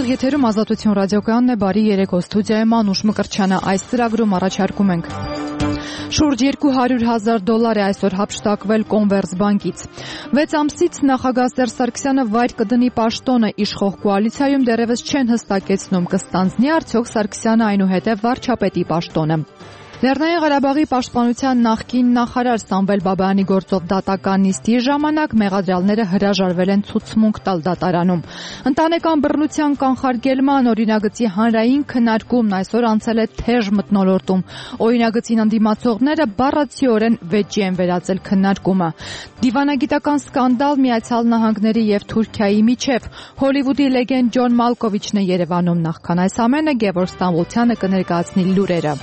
Այստեղ եթերում Ազատություն ռադիոկայանն է, բարի երեկո, ստուդիայում Անուշ Մկրտչյանը, այս ծրագրում առաջարկում ենք. Շուրջ $200,000 է այսօր հափշտակվել Կոնվերսբանկից։ 6 ամսից նախագահ Սերժ Սարգսյանը վայր կդնի պաշտոնը, իշխող կոալիցիայում դեռևս չեն հստակեցնում կստանձնի արդյոք Սարգսյանը այնուհետև վարչապետի պաշտոնը։ Լեռնային Ղարաբաղի պաշտպանության նախկին նախարար Սամվել Բաբայանի գործով դատական նիստի ժամանակ մեղադրյալները հրաժարվել են ցուցմունք տալ դատարանում։ Ընտանեկան բռնության կանխարգելման օրինագծի հանրային քննարկումն այսօր անցել է թեժ մթնոլորտում։ Օրինագծին ընդդիմացողները բառացիորեն վեճի են վերածել քննարկումը։ Դիվանագիտական սկանդալ Միացյալ Նահանգների եւ Թուրքիայի միջև Հոլիվուդի լեգենդ Ջոն Մալկովիչն է Երևանում, նախքան այս ամենը Գևորգ Ստամբոլցյանը կներկայացնի լուրերը։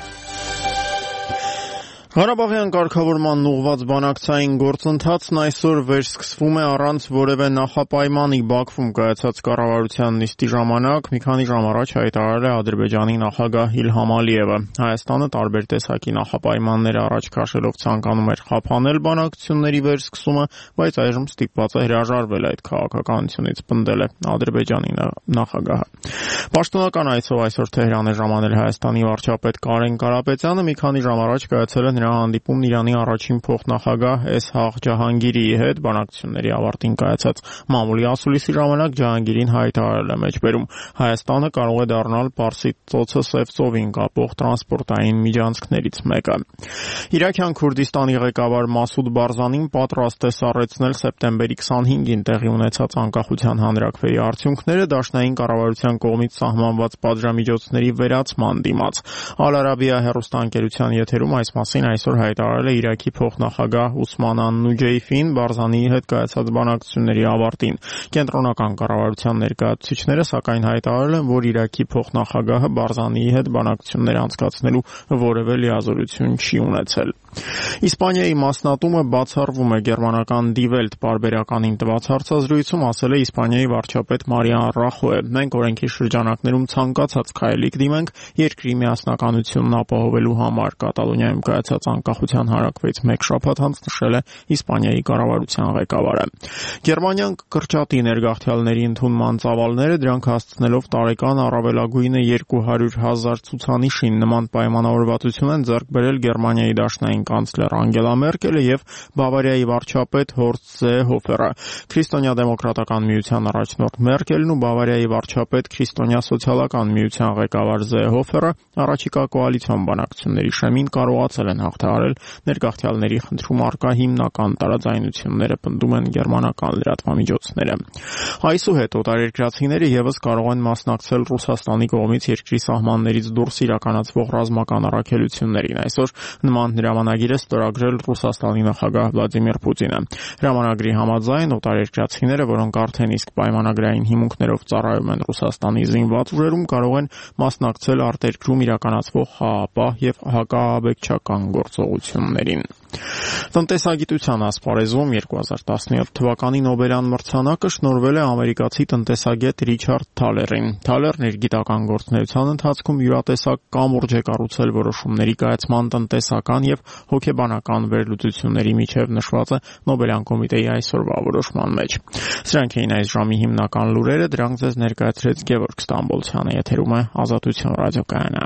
Ղարաբաղյան կարգավորման ուղղված բանակցային գործընթացն այսօր վերսկսվում է առանց որևէ նախապայմանի Բաքվում կայացած կառավարության նիստի ժամանակ մի քանի ժամ առաջ հայտարարել է Ադրբեջանի նախագահ Իլհամ Ալիևը։ Հայաստանը տարբեր տեսակի նախապայմաններ առաջ քաշելով ցանկանում էր խափանել բանակցությունների վերսկսումը, բայց այժմ ստիպված է հրաժարվել այդ քաղաքականությունից, պնդել է Ադրբեջանի նախագահը։ Պաշտոնական այցով այսօր Թեհրան է ժամանել Հայաստանի վարչապետ Կարեն Կարապետյանը, մի քանի ժամ առաջ կայացել է նրա հանդիպումն Իրանի առաջին փոխնախագահ Էսհաղ Ջահանգիրիի հետ բանակցությունների ավարտին կայացած մամուլի ասուլիսի ժամանակ Ջահանգիրին հայտարարել է մեջբերում Հայաստանը կարող է դառնալ Պարսից ծոցը Սև ծովին կապող տրանսպորտային միջանցքներից մեկը։ Իրաքյան Քուրդիստանի ղեկավար Մասուդ Բարզանին պատրաստ է սառեցնել սեպտեմբերի 25-ին տեղի ունեցած անկախության հանրաքվեի արդյունքները դաշնային կառավարության կողմից սահմանված պատժամիջոցների վերացման դիմաց։ Ալ-Արաբիա հեռուստաընկերության եթերում այս մասին այսօր հայտարարել է Իրաքի փոխնախագահ Ուսման Ան-Նուջեյֆին Բարզանիի հետ կայացած բանակցությունների ավարտին։ Կենտրոնական կառավարության ներկայացուցիչները սակայն հայտարարել են, որ Իրաքի փոխնախագահը Բարզանիի հետ բանակցություններ անցկացնելու որևէ լիազորություն չի ունեցել։ Իսպանիայի մասնատումը բացառվում է գերմանական Die Welt պարբերականին տված հարցազրույցում ասել է Իսպանիայի վարչապետ Մարիան Ռախոյը։ Մենք օրենքի շրջանակներում ցանկացած քայլի կդիմենք երկրի միասնականությունն ապահովելու համար։ Կատալոնիայում կայացած անկախության հանրաքվեից մեկ շաբաթ անց նշել է Իսպանիայի կառավարության ղեկավարը։ Գերմանիան կրճատի ներգաղթյալների ընդունման ծավալները, դրանք հասցնելով տարեկան առավելագույնը 200,000 ցուցանիշին։ Նման պայմանավորվածություն են ձեռք բերել Գերմանիայի դաշնային կանցլեր Անգելա Մերկելը եւ Բավարիայի վարչապետ Հորստ Զեհոֆերը։ Քրիստոնյա-դեմոկրատական միության առաջնորդ Մերկելն ու Բավարիայի վարչապետ Քրիստոնյա-սոցիալական միության ղեկավար Զեհոֆերը առաջիկա կոալիցիոն բանակցությունների շեմին կարողացել են հաղթահարել ներգաղթյալների խնդրում առկա հիմնական տարաձայնությունները, պնդում են գերմանական լրատվամիջոցները։ Այսուհետ օտարերկրացիները եւս կարող են մասնակցել Ռուսաստանի կողմից երկրի սահմաններից դուրս իրականացվող ռազմական առաքելություններին։ Այսօր նման հրամանագիր է ստորագրել Ռուսաստանի նախագահ Վլադիմիր Պուտինը։ Հրամանագրի համաձայն օտարերկրացիները, որոնք արդեն իսկ պայմանագրային հիմունքներով ծառայում են Ռուսաստանի զինված ուժերում, կարող են մասնակցել արտերկրում իրականացվող խաղաղապահ եւ հակաաբեկչական գործողություններին։ Տնտեսագիտության ասպարեզում 2017 թվականի Նոբելյան մրցանակը շնորհվել է ամերիկացի տնտեսագետ Ռիչարդ Թալերին։ Թալերն իր գիտական գործունեության ընթացքում յուրատեսակ կամուրջ է կառուցել որոշումների կայացման տնտեսական եւ հոգեբանական վերլուծությունների միջև նշված է Նոբելյան կոմիտեի այսօրվա որոշման մեջ։ Սրանք էին այս ժամի հիմնական լուրերը, դրանք ձեզ ներկայացրեց Գևորգ Ստամբոլցյանը, եթերում է Ազատություն ռադիոկայանը։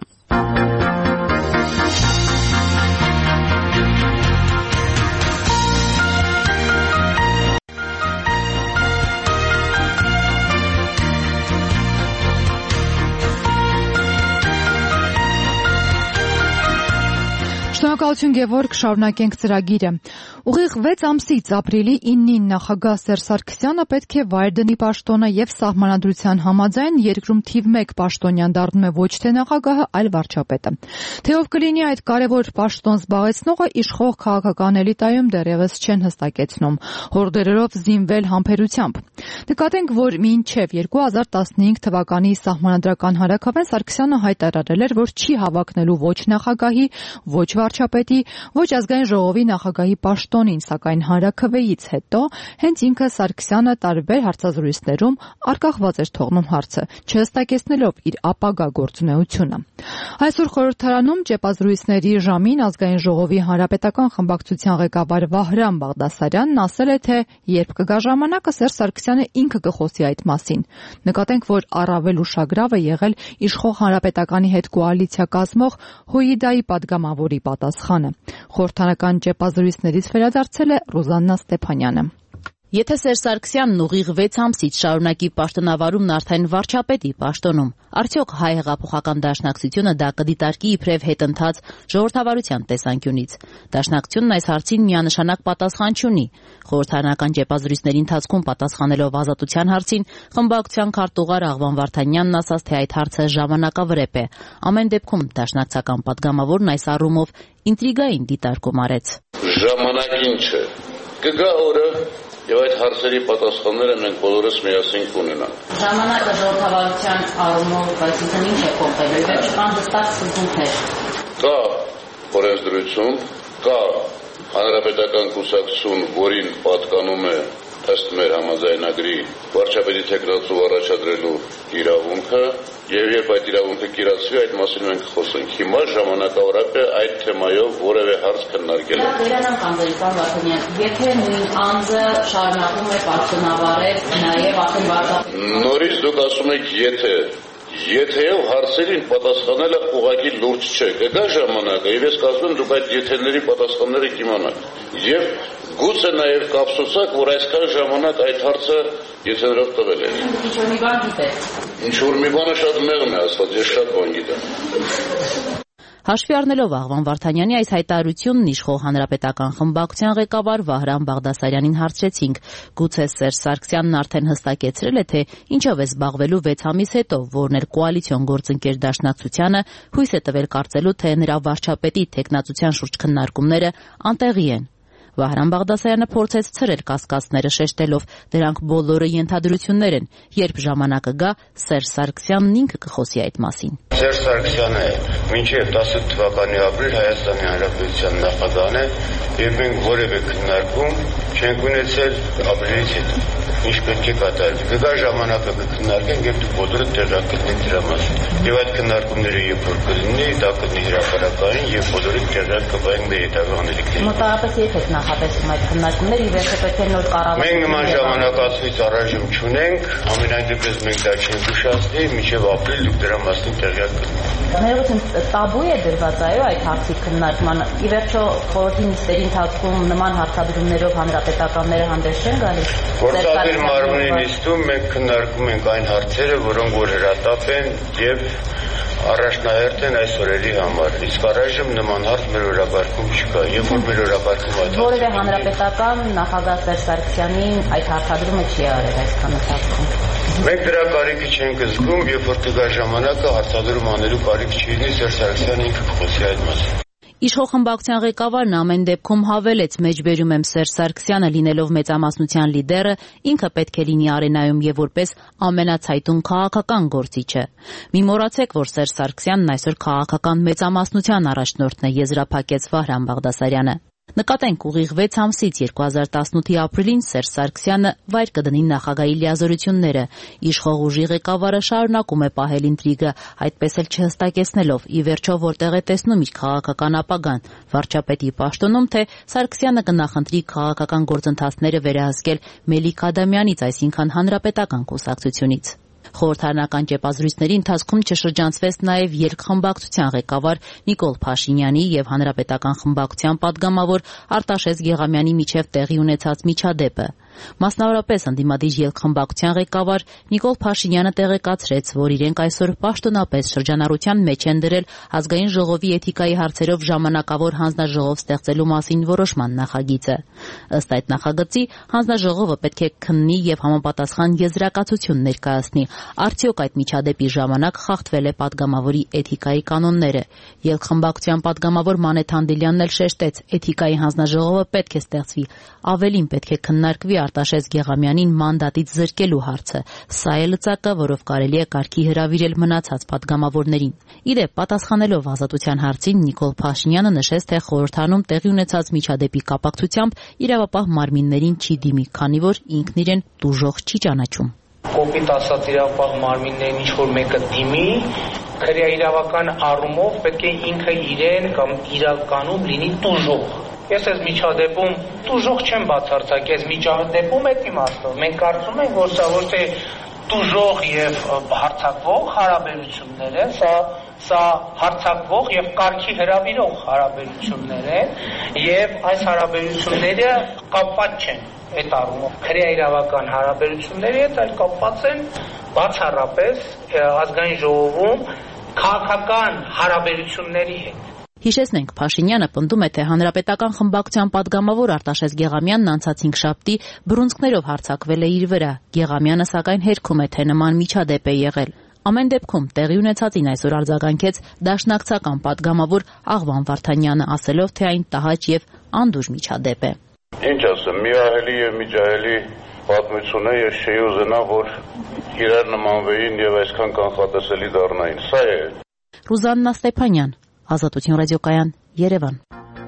Շնորհակալություն Գևորգ, շարունակենք ծրագիրը։ Ուղիղ 6 ամսից ապրիլի 9-ին նախագահ Սերժ Սարգսյանը պետք է վայր դնի պաշտոնը եւ սահմանադրության համաձայն երկրում թիվ 1 պաշտոնյան դառնում է ոչ թե նախագահը, այլ վարչապետը։ Թե ով կլինի այդ կարևոր պաշտոն զբաղեցնողը, իշխող քաղաքական էլիտայում դեռևս չեն հստակեցնում, հորդերերով զինվել համբերությամբ։ Նկատենք, որ մինչև 2015 թվականի սահմանադրական հանրաքվեն Սարգսյանը հայտարարել էր, որ չի հավակնելու ոչ նախագահի, ոչ վարչապետի վարչապետի, ոչ ազգային ժողովի նախագահի պաշտոնին, սակայն հանրաքվեից հետո հենց ինքը Սարգսյանը տարբեր հարցազրույցներում արկախված էր թողնում հարցը, չհստակեցնելով իր ապագա գործունեությունը։ Այսօր խորհրդարանում ճեպազրույցների ժամին ազգային ժողովի հանրապետական խմբակցության ղեկավար Վահրամ Բաղդասարյանն ասել է, թե երբ կգա ժամանակը Սերժ Սարգսյանը ինքը կխոսի այդ մասին։ Նկատենք, որ առավել ուշագրավ է եղել իշխող հանրապետականի հետ կոալիցիա կազմող ՀՅԴ-ի պատգամավորի պատասխանը։ Խորհրդարանական ճեպազրույցներից վերադարձել է Ռուզաննա Ստեփանյանը։ Եթե Սերժ Սարգսյանն ուղիղ 6 ամսից շարունակի պաշտոնավարումն արդեն վարչապետի պաշտոնում, արդյոք Հայ հեղափոխական դաշնակցությունը դա կդիտարկի իբրև հետընթաց ժողովրդավարության տեսանկյունից։ Դաշնակցությունն այս հարցին միանշանակ պատասխան չունի։ Խորհրդարանական ճեպազրույցների ընթացքում պատասխանելով ազատության հարցին, խմբակցության քարտուղար Աղվան Վարդանյանն ասաց, թե այդ հարցը ժամանակավրեպ է։ Ամեն դեպքում դաշնակցական պատգամավորն այս առումով ինտրիգային դիտարկում արեց։ Ժամանակին չէ։ Կգա օրը եւ այդ հարցերի պատասխանները մենք բոլորս միասին կունենանք։ Ժամանակը ժողովրդավարության առումով, բայց ինչ է փոխվել, եւ կան հստակ սկզբունքներ։ Կա օրենսդրություն, կա հանրապետական կուսակցություն, որին պատկանում է ըստ մեր համաձայնագրի վարչապետի թեկնածու առաջադրելու իրավունքը, եւ երբ այդ իրավունքը կիրացվի, այդ մասին մենք խոսենք։ Հիմա ժամանակավորապես է այդ թեմայով որևէ հարց քննարկել։ Վերանան Անդրեան Վարդանյան, եթե նույն անձը շարունակում է պաշտոնավարել նաեւ արդեն վարչապետ։ Նորից դուք ասում եք եթեով հարցերին պատասխանելը ուղղակի լուրջ չէ։ Կգա ժամանակը, եւ ես կարծում եմ դուք այդ եթերների պատասխանները կիմանաք։ Եվ գուցե նաեւ կապսոսակ, որ այսքան ժամանակ այդ հարցը եթերով տվել է։ Ինչ-որ մի բան գիտեք։ Ինչ-որ մի բանը շատ մեղմ է ասված, ես շատ բան գիտեմ։ Հաշվի առնելով Աղվան Վարդանյանի այս հայտարարությունն իշխող հանրապետական խմբակցության ղեկավար Վահրամ Բաղդասարյանին հարցրեցինք. գուցե Սերժ Սարգսյանն արդեն հստակեցրել է, թե ինչով է զբաղվելու 6 ամիս հետո, որն էր կոալիցիոն գործընկեր դաշնակցությանը, հույս է տվել կարծելու, թե նրա վարչապետի թեկնածության շուրջ քննարկումները անտեղի են։ Վահրամ Բաղդասարյանը փորձեց ցրել կասկածները, շեշտելով, դրանք բոլորը ենթադրություններ են, երբ ժամանակը գա, Սերժ Սարգսյանն ինքը կխոսի այդ մասին։ Սերժ Սարգսյանը մինչև 18 թվականի ապրիլ Հայաստանի Հանրապետության նախագահն է, եւ մենք որևէ քննարկում չենք ունեցել ապրիլից հետո։ Ինչ պետք է կատարվի։ Կգա ժամանակը կքննարկենք եւ դուք բոլորը տեղյակ կլինեք դրա մասին։ Եվ այդ քննարկումները երբ որ կլինի, դա կլինի հրապարակային եւ բոլորը տեղյակ կբային մեր հետագա անելիքներին։ Մոտավորապես երբ եք նախատեսում այդ քննարկումները եւ եթե պետք է նոր կառավարություն։ Մենք նման ժամանակացույց առայժմ չունենք, ամենայն դեպս մենք դա չենք ուշացնի, մինչև ապրիլ դուք դրա մասին տեղյակ կլինեք։ Ներողություն, տաբու է դրված այդ հարցի քննարկմանը։ Ի վերջո խորհրդի նիստերի ընթացքում նման հարցադրումներով հանրապետականները հանդես չեն գալիս։ Գործադիր մարմնի նիստում մենք քննարկում ենք այն հարցերը, որոնք որ հրատապ են եւ առաջնահերթ են այս օրերի համար։ Իսկ առայժմ նման հարց մեր օրակարգում չկա։ Եվ որ մեր օրակարգում այդ որևէ հանրապետական նախագահ Սերժ Սարգսյանին այդ հարցադրումը չի արել այսքան ընթացքում։ Մենք դրա կարիքը չենք զգում, երբ որ կգա ժամանակը հարցադրում անելու կարիք չի լինի, Սերժ Սարգսյանը ինքը կխոսի այդ մասին։ Իշխող խմբակցության ղեկավարն ամեն դեպքում հավելեց. մեջբերում եմ Սերժ Սարգսյանը լինելով մեծամասնության լիդերը, ինքը պետք է լինի արենայում եւ որպես ամենացայտուն քաղաքական գործիչը։ Մի մոռացեք, որ Սերժ Սարգսյանն այսօր քաղաքական մեծամասնության առաջնորդն է, եզրափակեց Վահրամ Բաղդասարյանը։ Նկատենք ուղիղ 6 ամսից 2018-ի ապրիլին Սերժ Սարգսյանը վայր կդնի նախագահի լիազորությունները։ Իշխող ուժի ղեկավարը շարունակում է պահել ինտրիգը, այդպես էլ չհստակեցնելով ի վերջո որտեղ է տեսնում իր քաղաքական ապագան՝ վարչապետի պաշտոնում, թե Սարգսյանը կնախընտրի քաղաքական գործընթացները վերահսկել Մելիք Ադամյանից, այսինքն հանրապետական կուսակցությունից։ Խորհրդարանական ճեպազրույցների ընթացքում չշրջանցվեց նաև երկխմբակցության ղեկավար Նիկոլ Փաշինյանի եւ հանրապետական խմբակցության падգամավոր Արտաշես Գեղամյանի միջև տեղի ունեցած միջադեպը։ Մասնավորապես ընդդիմադիր երկխմբակցության ղեկավար Նիկոլ Փաշինյանը տեղեկացրեց, որ իրենք այսօր պաշտոնապես շրջանառության մեջ են դրել ազգային ժողովի էթիկայի հարցերով ժամանակավոր հանձնաժողով ստեղծելու մասին որոշման նախագիծը։ Ըստ այդ նախագծի հանձնաժողովը պետք է քննի եւ համապատասխան եզրակացություն ներկայացնի, արդյոք այդ միջադեպի ժամանակ խախտվել է падգամավորի էթիկայի կանոնները։ Երկխմբակցության падգամավոր Մանեթ Անդելյանն էլ շեշտեց, էթիկայի հանձնաժողովը պետք է ստեղծվի, ավելին պետք է քննարկվի Արտաշես Գեղամյանին մանդատից զրկելու հարցը։ Սա է լծակը, որով կարելի է կարգի հրավիրել մնացած падգամավորներին։ Իդեպ, պատասխանելով Ազատության հարցին, Նիկոլ Փաշինյանը նշեց, թե խորհրդանում տեղի ունեցած միջադեպի կապակցությամբ իրավապահ մարմիններին չի դիմի, քանի որ ինքն իրեն տուժող չի ճանաչում։ Կոպիտ ասած իրավապահ մարմիններին ինչ-որ մեկը դիմի, քրեաիրավական առումով պետք է ինքը իրեն կամ իրականում լինի տուժող։ Ես այս միջադեպում տուժող չեմ բացարձակ, այս միջադեպում է իմաստը։ Մենք կարծում ենք, որ սա ոչ թե տուժող եւ հարցակվող հարաբերություններ են, սա հարցակվող եւ կարգի հրավիրող հարաբերություններ են, եւ այս հարաբերությունները կապված չեն այդ առումով քրեաիրավական հարաբերությունների հետ, այլ կապված են բացառապես ազգային ժողովում քաղաքական հարաբերությունների հետ։ Հիշեցնենք, Փաշինյանը պնդում է, թե հանրապետական խմբակցության падգամավոր Արտաշես Գեղամյանն անցած 5 շաբթի բռունցքներով հարձակվել է իր վրա։ Գեղամյանը սակայն հերքում է, թե նման միջադեպ է եղել։ Ամեն դեպքում տեղի ունեցածին այսօր արձագանքեց դաշնակցական падգամավոր Աղվան Վարդանյանը, ասելով, թե այն տհաճ եւ անդուժ միջադեպ է։ Ինչ ասեմ, մի ահելի եւ միջահելի պատմություն է, ես չէի ուզենա, որ իրար նմանվեին եւ այսքան կանխատեսելի դառնային։ Սա է։ Ռուզաննա Ստեփանյան, Ազատություն ռադիոկայան, Երևան։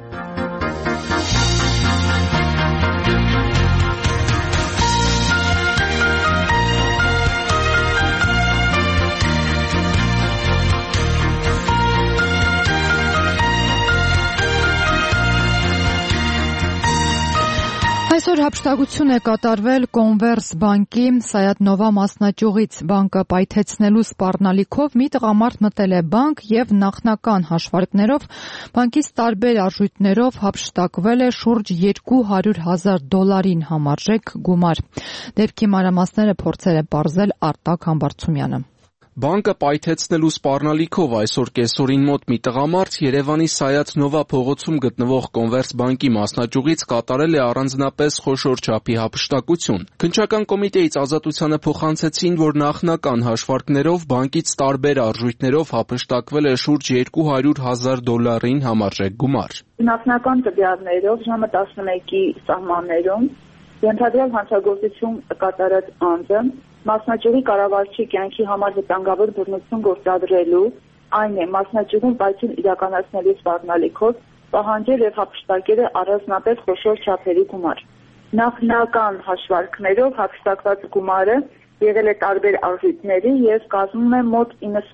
Այսօր հափշտակություն է կատարվել Կոնվերս բանկի Սայաթ Նովա մասնաճյուղից։ Բանկը պայթեցնելու սպառնալիքով մի տղամարդ մտել է բանկ եւ նախնական հաշվարկներով բանկից տարբեր արժույթներով հափշտակվել է շուրջ $200,000 համարժեք գումար։ Դեպքի մանրամասները փորձել է պարզել Արտակ Համբարձումյանը։ Բանկը պայթեցնելու սպառնալիքով այսօր կեսօրին մոտ մի տղամարդ Երևանի Սայաթ Նովա փողոցում գտնվող Կոնվերս բանկի մասնաճյուղից կատարել է առանձնապես խոշոր չափի հափշտակություն։ Քննչական կոմիտեից Ազատությանը փոխանցեցին, որ նախնական հաշվարկներով բանկից տարբեր արժույթներով հափշտակվել է շուրջ $200,000 համարժեք գումար։ Նախնական տվյալներով ժամը 11-ի սահմաններում ենթադրյալ հանցագործություն կատարած անձը մասնաճյուղի կառավարչի կյանքի համար վտանգավոր բռնություն գործադրելու, այն է մասնաճյուղում պայթյուն իրականացնելու սպառնալիքով պահանջել եւ հափշտակել է առանձնապես խոշոր չափերի գումար։ Նախնական հաշվարկներով հափշտակված գումարը եղել է տարբեր արժույթների եւ կազմում է մոտ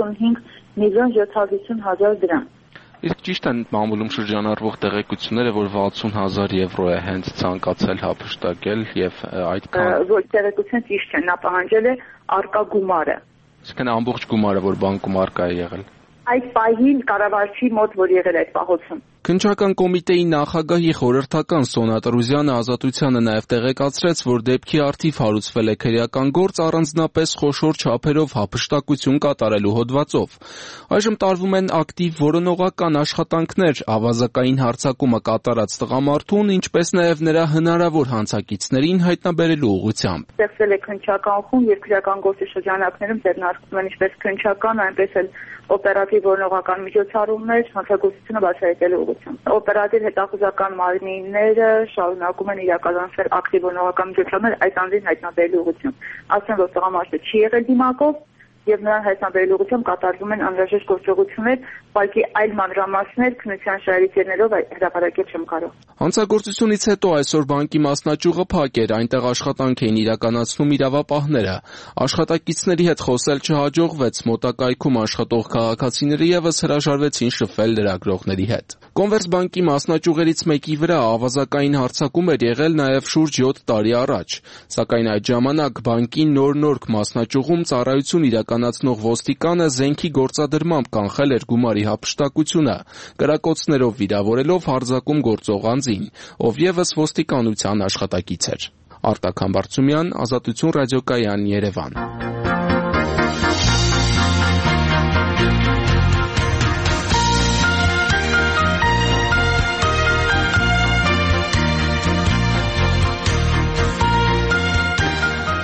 95,750,000 դրամ։ Իսկ ճիշտ են մամուլում շրջանառվող տեղեկությունները, որ 60,000 եվրո է հենց ցանկացել հափշտակել եւ այդքան ոչ տեղեկություն ճիշտ չէ, նա պահանջել է արկա գումարը։ Իսկ ամբողջ գումարը, որ բանկում արկա է եղել։ Այդ պահին կառավարչի մոտ որ եղել այդ պահոցում։ Քննչական կոմիտեի նախագահի խորհրդական Սոնա Տրուզյանը Ազատությանը նաև տեղեկացրեց, որ դեպքի առթիվ հարուցվել է քրեական գործ առանձնապես խոշոր չափերով հափշտակություն կատարելու հոդվածով։ Այժմ տարվում են ակտիվ որոնողական աշխատանքներ ավազակային հարձակումը կատարած տղամարդուն, ինչպես նաև նրա հնարավոր հանցակիցներին հայտնաբերելու ուղղությամբ։ Ստեղծվել է քննչական խումբ եւ քրեական գործի շրջանակներում ձեռնարկվում են ինչպես քննչական, այնպես էլ օպերատիվ որոնողական միջոցառումներ հանցագործությունը բացահայտելու ուղղությամբ։ Օպերատիվ հետախուզական մարմինները շարունակում են իրականացնել ակտիվ որոնողական միջոցառումներ այդ անձին հայտնաբերելու ուղղությամբ։ Ասեմ, որ տղամարդը չի եղել դիմակով եւ նրան հայտնաբերելու ուղղությամբ կատարվում են անհրաժեշտ գործողություններ, բակի այլ մանրամասներ քննության շահերիցերներով հրապարակել չեմ կարող։ Հանցագործությունից հետո այսօր բանկի մասնաճյուղը փակ էր, այնտեղ աշխատանք էին իրականացնում իրավապահները։ Աշխատակիցների հետ խոսել չհաջողվեց, մոտակայքում աշխատող քաղաքացիները եւս հրաժարվեցին շփվել լրագրողների հետ։ Կոնվերս բանկի մասնաճյուղերից մեկի վրա ավազակային հարձակում էր եղել նաեւ շուրջ 7 տարի առաջ, սակայն այդ ժամանակ բանկի նոր մասնաճյուղում ծառայություն իրականացնող ոստիկանը զենքի գործադրմամբ կանխել էր գումարի հափշտակությունը, կրակոցներով վիրավորելով հարձակում գործող անձին, ով եւս ոստիկանության աշխատակից էր։ Արտակ Համբարձումյան, Ազատություն ռադիոկայան, Երևան։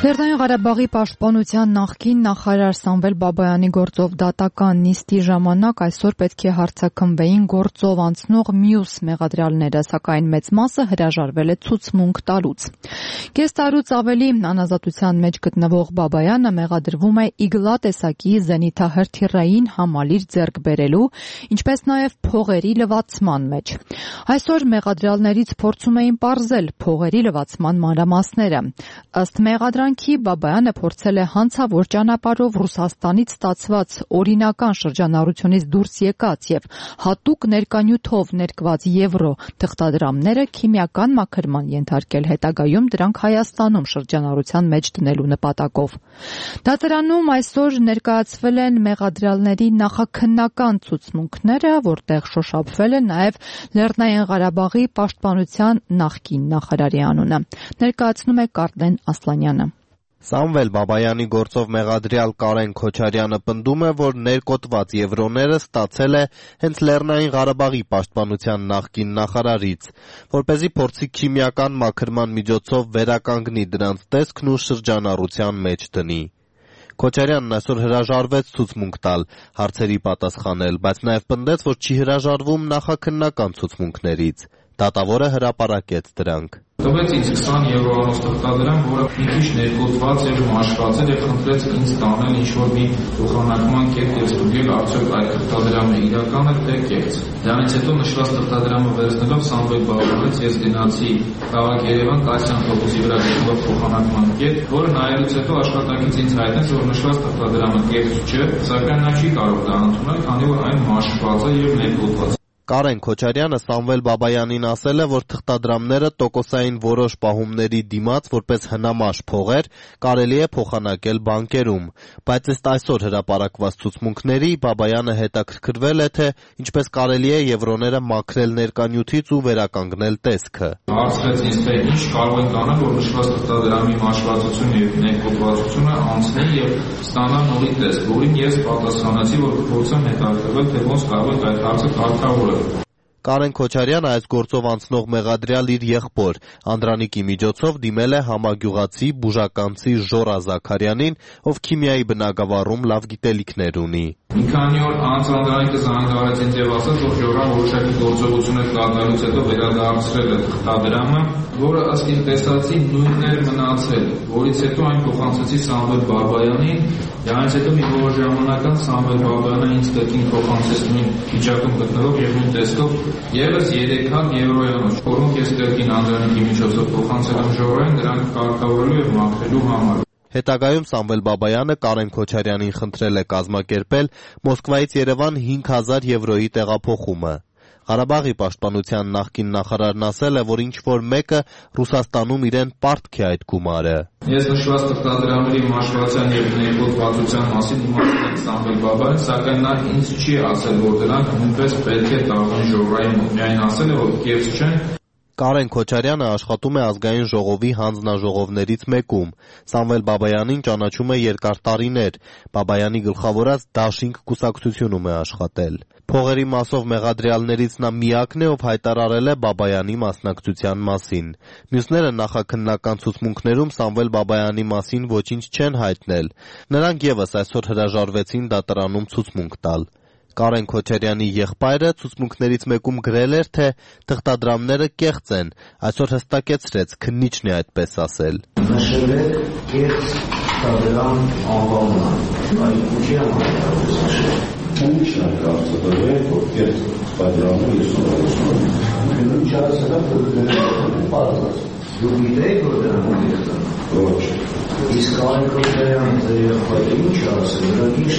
Լեռնային Ղարաբաղի պաշտպանության նախկին նախարար Սամվել Բաբայանի գործով դատական նիստի ժամանակ այսօր պետք է հարձակվեին գործով անցնող մյուս մեղադրյալները, սակայն մեծ մասը հրաժարվել է ցուցմունք տալուց։ Կես տարուց ավելի անազատության մեջ գտնվող Բաբայանը մեղադրվում է իգլա տեսակի զենիթահրթիռային համալիր ձեռք բերելու, ինչպես նաև փողերի լվացման մեջ։ Այսօր մեղադրյալներից փորձում էին պարզել փողերի լվացման մանրամասները։ Ըստ մեղադրանքի Բաբայանը փորձել է հանցավոր ճանապարհով Ռուսաստանից ստացված օրինական շրջանառությունից դուրս եկած եւ հատուկ ներկանյութով ներկված եվրո թղթադրամները քիմիական մաքրման ենթարկել, հետագայում դրանք Հայաստանում շրջանառության մեջ դնելու նպատակով։ Դատարանում այսօր ներկայացվել են մեղադրյալների նախաքննական ցուցմունքները, որտեղ շոշափվել է նաև Լեռնային Ղարաբաղի պաշտպանության նախկին նախարարի անունը։ Ներկայացնում է Կարլեն Ասլանյանը։ Սամվել Բաբայանի գործով մեղադրյալ Կարեն Քոչարյանը պնդում է, որ ներկոտված եվրոները ստացել է հենց Լեռնային Ղարաբաղի պաշտպանության նախկին նախարարից, որպեսզի փորձի քիմիական մաքրման միջոցով վերականգնի դրանց տեսքն ու շրջանառության մեջ դնի։ Քոչարյանն այսօր հրաժարվեց ցուցմունք տալ, հարցերի պատասխանել, բայց նաև պնդեց, որ չի հրաժարվում նախաքննական ցուցմունքներից։ Դատավորը հրապարակեց դրանք։ Տվեց ինձ 20 եվրոանոց թղթադրամ, որը մի քիչ ներկոտված էր, մաշվածել եւ խնդրեց ինձ տանել ինչ-որ մի փոխանակման կետ եւ ստուգել արդյոք այդ թղթադրամը իրական է թե կեղծ։ Դրանից հետո նշված թղթադրամը վերցնելով Սամվել Բաբայանից ես գնացի քաղաք Երևան Կասյան փողոցի վրա գտնվող փոխանակման կետ, որը նայելուց հետո աշխատակից ինձ հայտնեց, որ նշված թղթադրամը կեղծ չէ, սակայն նա չի կարող դա ընդունել, քանի որ այն մաշված է եւ ներկոտված։ Կարեն Քոչարյանը Սամվել Բաբայանին ասել է, որ թղթադրամները տոկոսային որոշ պահումների դիմաց որպես հնամաշ փողեր կարելի է փոխանակել բանկերում, բայց ըստ այսօր հրապարակված ցուցմունքների Բաբայանը հետաքրքրվել է, թե ինչպես կարելի է եվրոները մաքրել ներկանյութից ու վերականգնել տեսքը։ Հարցրեց ինձ, թե ինչ կարող ենք անել, որ նշված թղթադրամի մաշվածությունը եւ ներկոտվածությունը անցնի եւ ստանա նորի տեսք, որին ես պատասխանեցի, որ կփորձեմ հետաքրքրվել, թե ոնց կարող ենք այդ հարցը կարգավորել։ Կարեն Քոչարյանը այս գործով անցնող մեղադրյալ իր եղբոր Անդրանիկի միջոցով դիմել է համագյուղացի բուժականցի Ժորա Զաքարյանին, ով քիմիայի բնագավառում լավ գիտելիքներ ունի։ Մի քանի օր անց Անդրանիկը զանգահարեց ինձ եւ ասաց, որ Ժորան որոշակի գործողություն է կատարելուց հետո վերադարձրել է թղթադրամը, որը ըստ իմ տեսածի նույնն էր մնացել, որից հետո այն փոխանցեցի Սամվել Բաբայանին, դրանից հետո մի որոշ ժամանակ անց Սամվել Բաբայանը ինձ կրկին փոխանցեց նույն վիճակում գտնվող եւ նույն տեսքով եւս 3 հատ եվրոյանոց, որոնք ես կրկին Անդրանիկի միջոցով փոխանցել եմ Ժորային, դրանք կարգավորելու եւ մաքրելու համար։ Հետագայում Սամվել Բաբայանը Կարեն Քոչարյանին խնդրել է կազմակերպել Մոսկվայից Երևան 5000 եվրոյի տեղափոխումը։ Ղարաբաղի պաշտպանության նախկին նախարարն ասել է, որ ինչ-որ մեկը Ռուսաստանում իրեն պարտք է այդ գումարը։ Ես նշված թղթադրամների մաշվածության եւ ներկոտվածության մասին իմացել եմ Սամվել Բաբայանից, սակայն նա ինձ չի ասել, որ դրանք նույնպես պետք է տաղեն Ժորային մոտ։ Միայն ասել է, որ կեղծ չեն։ Կարեն Քոչարյանը աշխատում է ազգային ժողովի հանձնաժողովներից մեկում։ Սամվել Բաբայանին ճանաչում է երկար տարիներ։ Բաբայանի գլխավորած Դաշինք կուսակցությունում է աշխատել։ Փողերի մասով մեղադրյալներից նա միակն է, ով հայտարարել է Բաբայանի մասնակցության մասին։ Մյուսները նախաքննական ցուցմունքներում Սամվել Բաբայանի մասին ոչինչ չեն հայտնել։ Նրանք եւս այսօր հրաժարվեցին դատարանում ցուցմունք տալ։ Կարեն Քոչարյանի եղբայրը ցուցմունքներից մեկում գրել էր, թե թղթադրամները կեղծ են, այսօր հստակեցրեց, քննիչն է այդպես ասել։ Նշել է կեղծ թղթադրամ անվանումը, այլ ուժի անվանումը։ Քննիչն է կարծել, որ կեղծ թղթադրամը ես ունեմ։ Քննիչը ասել է, որ դրանք պարզած։ Դու գիտեք, որ դրանք կեղծ են։ Ոչ։ Իսկ Կարեն Քոչարյանը ձեր եղբայրը ինչ ասել, դրանք ինչ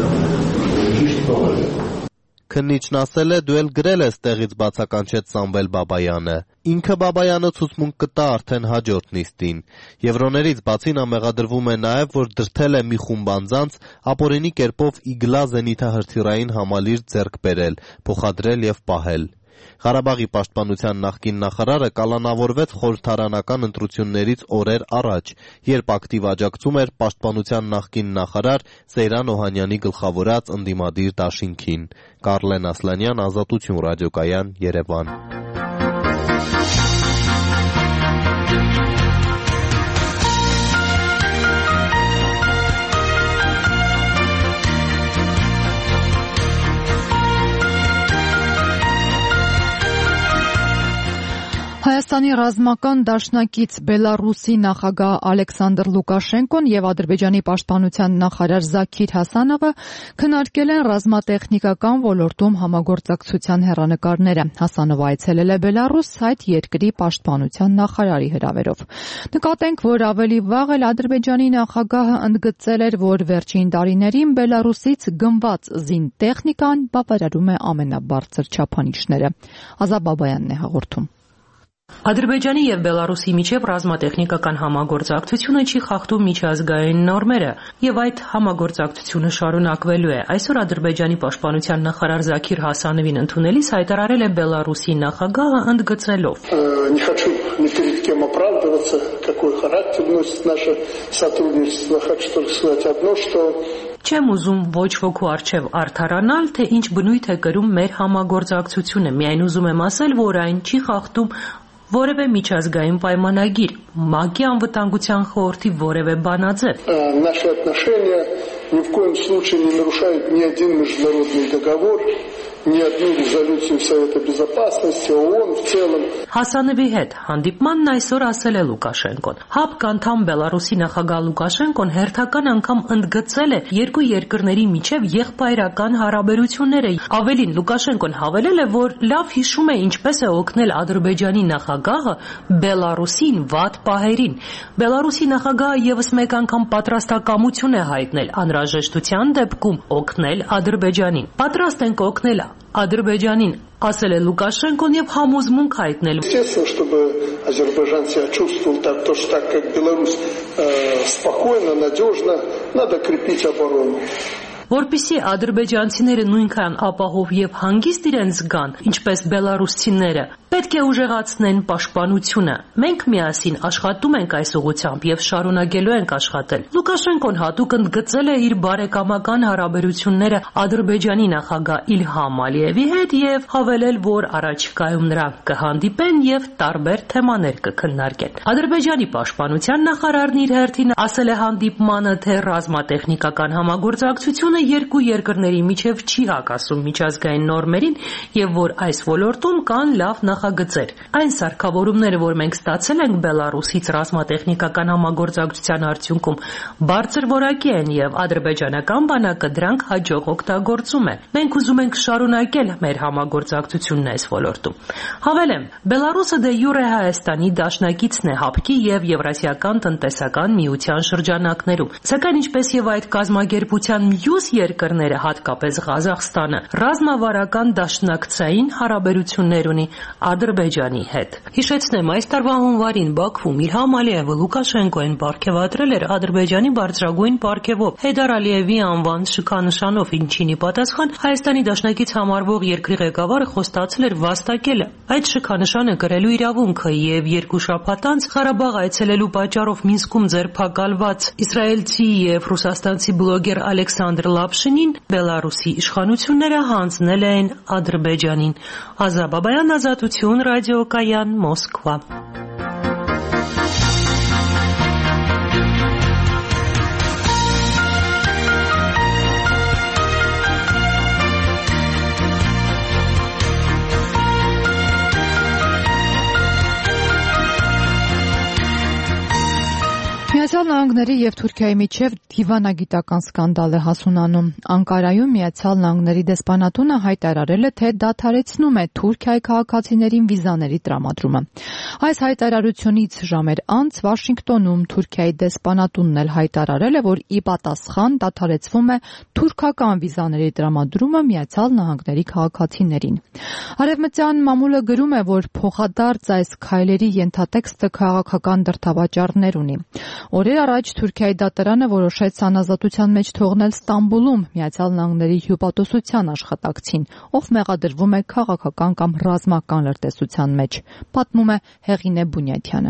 թղթադրամներ են։ Քննիչն ասել է, դու էլ գրել ես տեղից բացականչեց Սամվել Բաբայանը։ Ինքը Բաբայանը ցուցմունք կտա արդեն հաջորդ նիստին։ Եվրոներից բացի նա մեղադրվում է նաև, որ դրդել է մի խումբ անձանց ապօրինի կերպով իգլա զենիթահրթիռային համալիր ձեռք բերել, փոխադրել եւ պահել։ Ղարաբաղի պաշտպանության նախկին նախարարը կալանավորվեց խորհրդարանական ընտրություններից օրեր առաջ, երբ ակտիվ աջակցում էր պաշտպանության նախկին նախարար Սեյրան Օհանյանի գլխավորած ընդդիմադիր դաշինքին։ Կարլեն Ասլանյան, Ազատություն ռադիոկայան, Երևան։ Հայաստանի ռազմական դաշնակից Բելարուսի նախագահ Ալեքսանդր Լուկաշենկոն եւ Ադրբեջանի պաշտպանության նախարար Զաքիր Հասանովը քննարկել են ռազմատեխնիկական ոլորտում համագործակցության հեռանկարները։ Հասանովը այցելել է Բելարուս այդ երկրի պաշտպանության նախարարի հրավերով։ Նկատենք, որ ավելի վաղ էլ Ադրբեջանի նախագահը ընդգծել էր, որ վերջին տարիներին Բելարուսից գնված զինտեխնիկան բավարարում է ամենաբարձր չափանիշները։ Ազատ Բաբայանն է հաղորդում։ Ադրբեջանի եւ Բելարուսի միջև ռազմատեխնիկական համագործակցությունը չի խախտում միջազգային նորմերը եւ այդ համագործակցությունը շարունակվելու է։ Այսօր Ադրբեջանի պաշտպանության նախարար Զաքիր Հասանովին ընդունելիս հայտարարել է Բելարուսի նախագահը ընդգծելով. Не хочу ни перед кем оправдываться, какой характер носит наше сотрудничество. Хочу только сказать одно, что Չեմ ուզում ոչ ոքու առջև արդարանալ, թե ինչ բնույթ է կրում մեր համագործակցությունը։ Միայն ուզում եմ ասել, որ այն չի խախտում որևէ միջազգային պայմանագիր, ՄԱԿ-ի անվտանգության խորհրդի որևէ բանաձև։ Наши отношения ни в коем случае не нарушают ни один международный договор, ни одну резолюцию Совета Безопасности, ООН в целом. Հասանովի հետ հանդիպմանն այսօր ասել է Լուկաշենկոն։ ՀԱՊԿ անդամ Բելարուսի նախագահ Լուկաշենկոն հերթական անգամ ընդգծել է երկու երկրների միջև եղբայրական հարաբերությունները։ Ավելին, Լուկաշենկոն հավելել է, որ լավ հիշում է ինչպես է օգնել Ադրբեջանի նախագահը Բելարուսին վատ պահերին։ Բելարուսի նախագահը եւս մեկ անգամ պատրաստակամություն է հայտնել անհրաժեշտության դեպքում օգնել Ադրբեջանին։ Պատրաստ ենք օգնել Ադրբեջանին, ասել է Լուկաշենկոն եւ համոզմունք հայտնել. Естественно, чтобы Азербайджан себя чувствовал так, то, что так как Беларусь спокойно, надежно, надо крепить оборону. Որպեսզի ադրբեջանցիները նույնքան ապահով եւ հանգիստ իրենց զգան, ինչպես բելարուսցիները, պետք է ուժեղացնեն պաշտպանությունը։ Մենք միասին աշխատում ենք այս ուղղությամբ եւ շարունակելու ենք աշխատել։ Լուկաշենկոն հատուկ ընդգծել է իր բարեկամական հարաբերությունները Ադրբեջանի նախագահ Իլհամ Ալիևի հետ եւ հավելել, որ առաջիկայում նրանք կհանդիպեն եւ տարբեր թեմաներ կքննարկեն։ Ադրբեջանի պաշտպանության նախարարն իր հերթին ասել է հանդիպմանը, թե ռազմատեխնիկական համագործակցությունը երկու երկրների միջև չի հակասում միջազգային նորմերին եւ որ այս ոլորտում կան լավ նախագծեր։ Այն սարքավորումները, որ մենք ստացել ենք Բելարուսից ռազմատեխնիկական համագործակցության արդյունքում, բարձր որակի են եւ ադրբեջանական բանակը դրանք հաջող օգտագործում է։ Մենք ուզում ենք շարունակել մեր համագործակցությունն այս ոլորտում։ Հավելեմ, Բելարուսը դե յուրե Հայաստանի դաշնակիցն է ՀԱՊԿ-ի եւ Եվրասիական տնտեսական միության շրջանակներում։ Սակայն ինչպես եւ այդ կազմակերպության մյուս երկրները, հատկապես Ղազախստանը, ռազմավարական դաշնակցային հարաբերություններ ունի Ադրբեջանի հետ։ Հիշեցնեմ, այս տարվա հունվարին Բաքվում Իլհամ Ալիևը Լուկաշենկոին պարգևատրել էր Ադրբեջանի բարձրագույն պարգևով Հեյդար Ալիևի անվան շքանշանով, ինչին ի պատասխան Հայաստանի դաշնակից համարվող երկրի ղեկավարը խոստացել էր վաստակել այդ շքանշանը կրելու իրավունքը եւ երկու շաբաթ անց Ղարաբաղ այցելելու պատճառով Մինսկում ձերբակալված իսրայելցի եւ ռուսաստանցի բլոգեր Ալեքսանդր Լապշինին Բելարուսի իշխանությունները հանձնել են Ադրբեջանին։ Ազատ Բաբայան, Ազատություն, ռադիոկայան, Մոսկվա։ Միացյալ Նահանգների եւ Թուրքիայի միջև դիվանագիտական սկանդալ է հասունանում։ Անկարայում Միացյալ Նահանգների դեսպանատունը հայտարարել է, թե դադարեցնում է Թուրքիայի քաղաքացիներին վիզաների տրամադրումը։ Այս հայտարարությունից ժամեր անց Վաշինգտոնում Թուրքիայի դեսպանատունն էլ հայտարարել է, որ ի պատասխան դադարեցվում է թուրքական վիզաների տրամադրումը Միացյալ Նահանգների քաղաքացիներին։ Արևմտյան մամուլը գրում է, որ փոխադարձ այս քայլերի ենթատեքստը քաղաքական դրդավաճառներ ունի։ Օրեր առաջ Թուրքիայի դատարանը որոշեց անազատության մեջ թողնել Ստամբուլում Միացյալ Նահանգների հյուպատոսության աշխատակցին, ով մեղադրվում է քաղաքական կամ ռազմական լրտեսության մեջ, պատմում է Հեղինե Բունյաթյանը։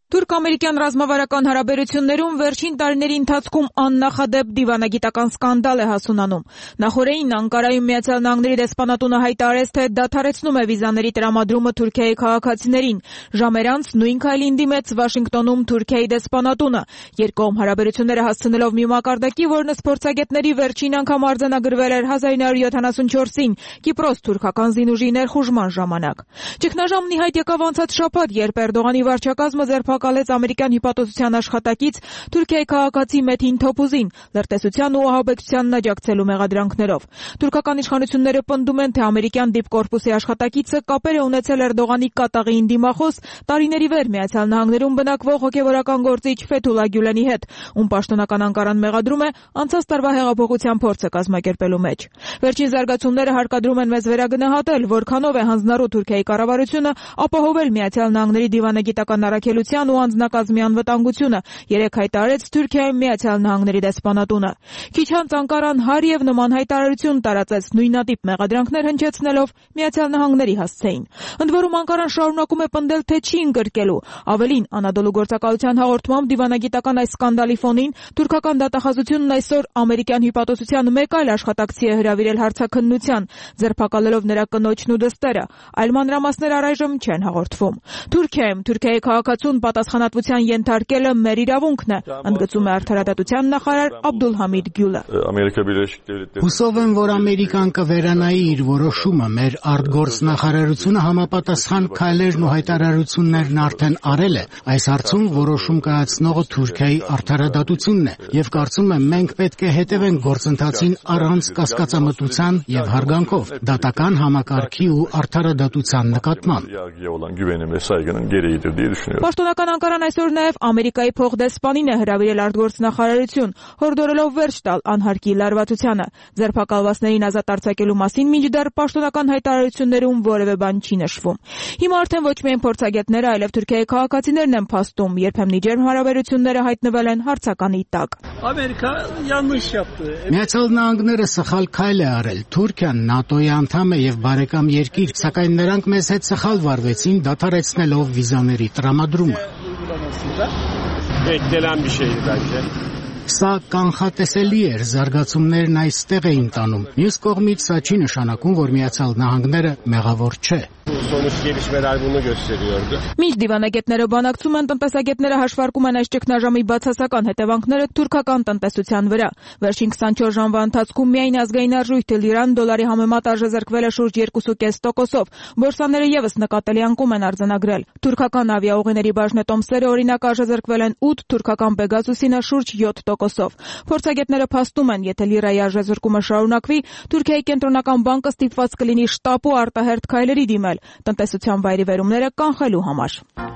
Թուրք-ամերիկյան ռազմավարական հարաբերություններում վերջին տարիների ընթացքում աննախադեպ դիվանագիտական սկանդալ է հասունանում։ Նախորդին Անկարայում Միացյալ Նահանգների դեսպանատունը հայտարարեց, թե դադարեցնում է վիզաների տրամադրումը Թուրքիայի քաղաքացիներին։ Ժամեր անց նույն քայլին դիմեց Վաշինգտոնում Թուրքիայի դեսպանատունը։ Երկկողմ հարաբերությունները հասցնելով մի մակարդակի, որն ըստ փորձագետների վերջին անգամ արձանագրվել էր 1974-ին Կիպրոս թուրքական զինուժի ներխուժման ժամանակ։ Ճգնաժամն ի հայտ եկավ անցած շաբաթ, երբ Էրդողանի վարչակազմը ձերբակալեց ամերիկյան հիպատոսության աշխատակից Թուրքիայի քաղաքացի Մեթին Թոփուզին լրտեսության ու ահաբեկչությանն աջակցելու մեղադրանքներով։ Թուրքական իշխանությունները պնդում են, թե ամերիկյան դիպկորպուսի աշխատակիցը կապեր է ունեցել Էրդողանի կատաղի դիմախոս տարիների վեր Միացյալ Նահանգներում բնակվող հոգևորական գործիչ Ֆեթուլա Գյուլենի հետ, ում պաշտոնական Անկարան մեղադրում է անցած տարվա հեղափոխության փորձը կազմակերպելու մեջ։ Վերջին զարգացումները հարկադրում են մեզ վերագնահատել, որքանով է հանձնառու Թուրքիայի կառավարությունը ապահովել Միացյալ Նահանգների դիվանագիտական առաքելության ու անձնակազմի անվտանգությունը, երեկ հայտարարեց Թուրքիայում Միացյալ Նահանգների դեսպանատունը։ Քիչ անց Անկարան հարև նման հայտարարություն տարածեց, նույնատիպ մեղադրանքներ հնչեցնելով Միացյալ Նահանգների հասցեին։ Ընդ որում Անկարան շարունակում է պնդել, թե չի ընկրկելու։ Ավելին, Անադոլու գործակալության հաղորդմամբ դիվանագիտական այս սկանդալի ֆոնին թուրքական դատախազությունն այսօր ամերիկյան հիպատոսության մեկ այլ աշխատակցի է հրավիրել հարցաքննության, ձերբակալելով նրա կնոջն ու դստերը։ Այլ մանրամասներ առայժմ չեն հաղորդվում։ Թուրքիայում Թուրքիայի քաղաքացուն պատասխանատվության ենթարկելը մեր իրավունքն է, ընդգծում է արդարադատության նախարար Աբդուլհամիդ Գյուլը։ Հուսով եմ, որ Ամերիկան կվերանայի իր որոշումը, մեր արտգործնախարարությունը համապատասխան քայլերն ու հայտարարություններն արդեն արել է։ Այս հարցում որոշում կայացնողը Թուրքիայի արդարադատությունն է, եւ կարծում եմ մենք պետք է հետևենք գործընթացին առանց կասկածամտության եւ հարգանքով, դատական համակարգի ու արդարադատության նկատմամբ։ Պաշտոնական Անկարան այսօր նաև Ամերիկայի փոխդեսպանին է հրավիրել արտգործնախարարություն, հորդորելով վերջ տալ անհարկի լարվածությանը։ Ձերբակալվածներին ազատ արձակելու մասին մինչդեռ պաշտոնական հայտարարություններում որևէ բան չի նշվում։ Հիմա արդեն ոչ միայն փորձագետները, այլև Թուրքիայի քաղաքացիներն են փաստում, երբեմն իջերմ հարաբերությունները հայտնվել են հարցականի տակ։ Միացյալ Նահանգները սխալ քայլ է արել։ Թուրքիան ՆԱՏՕ-ի անդամ է եւ բարեկամ երկիր, սակայն նրանք մեզ հետ սխալ վարվեցին, դադարեցնելով վիզաների տրամադրումը։ Սա կանխատեսելի էր, զարգացումներն այստեղ էին տանում։ Մյուս կողմից սա չի նշանակում, որ Միացյալ Նահանգները մեղավոր չէ։ Մինչ դիվանագետները բանակցում են, տնտեսագետները հաշվարկում են այս ճգնաժամի բացասական հետևանքները թուրքական տնտեսության վրա։ Վերջին 24 ժամվա ընթացքում միայն ազգային արժույթը լիրան դոլարի համեմատ արժեզրկվել է շուրջ 2.5%-ով։ Բորսաները եւս նկատելի անկում են արձանագրել։ Թուրքական ավիաուղիների բաժնետոմսերը օրինակ արժեզրկվել են 8, թուրքական Պեգասուսինը շուրջ 7%-ով։ Փորձագետները փաստում են, եթե լիրայի արժեզրկումը շարունակվի, Թուրքիայի կենտրոնական բանկը ստիպված կլինի շտապ ու արտահերթ քայլերի դիմել տնտեսության վայրիվերումները կանխելու համար։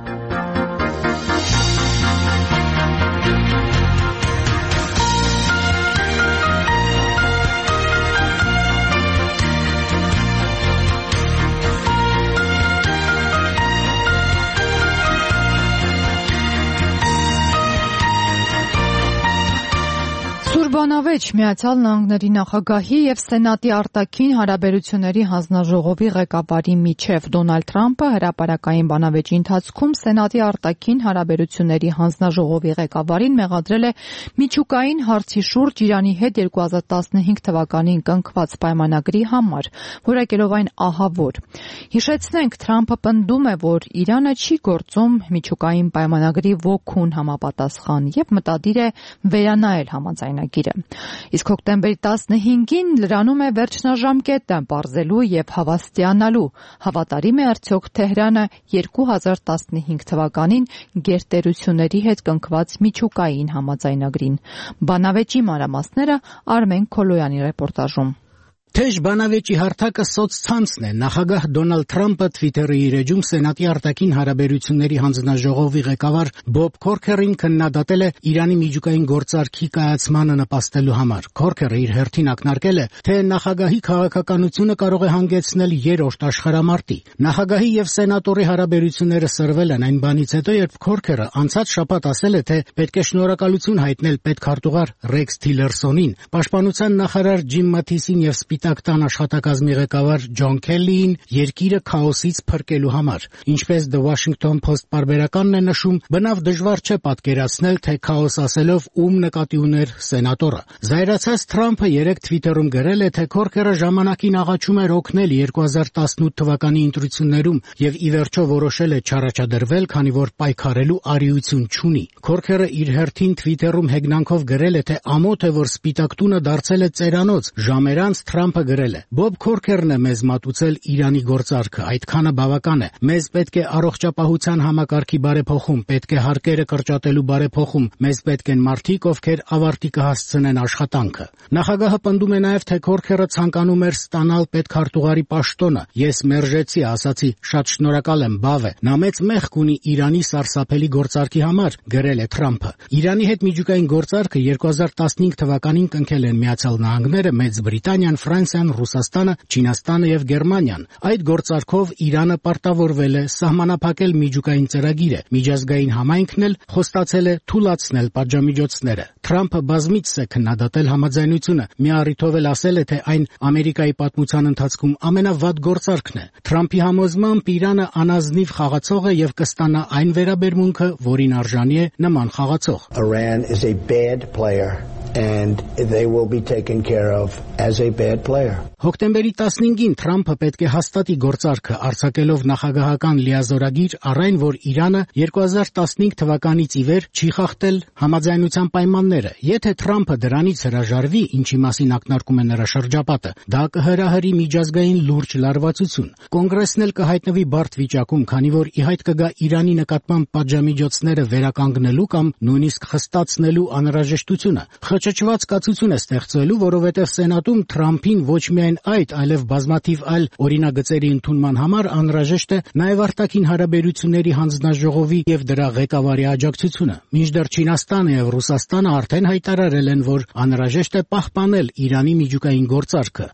Սուրբանավեճ Միացյալ Նահանգների նախագահի եւ Սենատի արտաքին հարաբերությունների հանձնաժողովի ղեկավարի միջև Դոնալդ Թրամփը հրապարակային բանավեճի ընթացքում Սենատի արտաքին հարաբերությունների հանձնաժողովի ղեկավարին մեղադրել է միջուկային հարցի շուրջ Իրանի հետ 2015 թվականին կնքված պայմանագրի համար, որակելով այն ահավոր։ Հիշեցնենք, Թրամփը պնդում է, որ Իրանը չի գործում միջուկային պայմանագրի ոգուն համապատասխան եւ մտադիր է վերանայել համաձայնագիրը։ Իսկ հոկտեմբերի 15-ին լրանում է վերջնաժամկետը պարզելու եւ հավաստիանալու, հավատարիմ է արդյոք Թեհրանը 2015 թվականին գերտերությունների հետ կնքված միջուկային համաձայնագրին։ Բանավեճի մանրամասները Արմեն Քոլոյանի ռեպորտաժում։ Թեժ բանավեճի հարթակը սոցցանցն է։ Նախագահ Դոնալդ Թրամփը Twitter-ի իր էջում Սենատի արտաքին հարաբերությունների հանձնաժողովի ղեկավար Բոբ Քորքերին քննադատել է Իրանի միջուկային գործարքի կայացմանը նպաստելու համար։ Քորքերը իր հերթին ակնարկել է, թե նախագահի քաղաքականությունը կարող է հանգեցնել երրորդ աշխարհամարտի։ Նախագահի եւ սենատորի հարաբերությունները սրվել են այն բանից հետո, երբ Քորքերը անցած շաբաթ ասել է, թե պետք է շնորհակալություն հայտնել պետքարտուղար Ռեքս Թիլերսոնին, պաշտպանության նախարար Ջիմ Մաթիսին եւ սպիտակ տան աշխատակազմի ղեկավար Ջոն Քելլիին երկիրը քաոսից փրկելու համար։ Ինչպես The Washington Post պարբերականն է նշում, բնավ դժվար չէ պատկերացնել, թե քաոս ասելով ում նկատի ուներ սենատորը։ Զայրացած Թրամփը երեկ Twitter-ում գրել է, թե Քորքերը ժամանակին աղաչում էր օգնել 2018 թվականի ընտրություններում եւ ի վերջո որոշել է չառաջադրվել, քանի որ պայքարելու արիություն չունի։ Քորքերը իր հերթին Twitter-ում հեգնանքով գրել է, թե ամոթ է, որ Սպիտակ տունը դարձել է ծերանոց։ Ժամեր անց Թրամփը գրել է. Բոբ Քորքերն է մեզ մատուցել Իրանի գործարքը, այդքանը բավական է։ Մեզ պետք է առողջապահության համակարգի բարեփոխում, պետք է հարկերը կրճատելու բարեփոխում, մեզ պետք են մարդիկ, ովքեր ավարտի կհասցնեն աշխատանքը։ Նախագահը պնդում է նաև, թե Քորքերը ցանկանում էր ստանալ պետքարտուղարի պաշտոնը։ Ես մերժեցի, ասացի, շատ շնորհակալ եմ, բավ է։ Նա մեծ մեղք ունի Իրանի սարսափելի գործարքի համար, գրել է Թրամփը։ Իրանի հետ միջուկային գործարքը 2015 թվականին կնքել են Միացյալ Նահանգները, Մեծ Բրիտանիան, Ֆրանսիան, Ռուսաստանը, Չինաստանը եւ Գերմանիան։ Այդ գործարքով Իրանը պարտավորվել է սահմանափակել միջուկային ծրագիրը, միջազգային համայնքն էլ խոստացել է թույլատրել պատժամիջոցները։ Թրամփը բազմիցս է քննադատել համաձայնությունը, մի առիթով էլ ասել է, թե այն Ամերիկայի պատմության ընթացքում ամենավատ գործարքն է։ Թրամփի համոզմամբ Իրանը անազնիվ խաղացող է եւ կստանա այն վերաբերմունքը, որին արժանի է նման խաղացող։ Iran is a bad player and they will be taken care of as a bad player. Հոկտեմբերի 15-ին Թրամփը պետք է հաստատի գործարքը, արձակելով նախագահական լիազորագիր առ այն, որ Իրանը 2015 թվականից ի վեր չի խախտել համաձայնության պայմանները։ Եթե Թրամփը դրանից հրաժարվի, ինչի մասին ակնարկում է նրա շրջապատը, դա կհրահրի միջազգային լուրջ լարվածություն։ Կոնգրեսն էլ կհայտնվի բարդ վիճակում, քանի որ ի հայտ կգա Իրանի նկատմամբ պատժամիջոցները վերականգնելու կամ նույնիսկ խստացնելու անհրաժեշտությունը։ Խճճված կացություն է ստեղծվելու, որովհետև Սենատում Թրամփին ոչ միայն այդ, այլև բազմաթիվ այլ օրինագծերի ընդունման համար անհրաժեշտ է նաև արտաքին հարաբերությունների հանձնաժողովի եւ դրա ղեկավարի աջակցությունը։ Մինչդեռ Չինաստանը եւ Ռուսաստանը արդեն հայտարարել են, որ անհրաժեշտ է պահպանել Իրանի միջուկային գործարքը։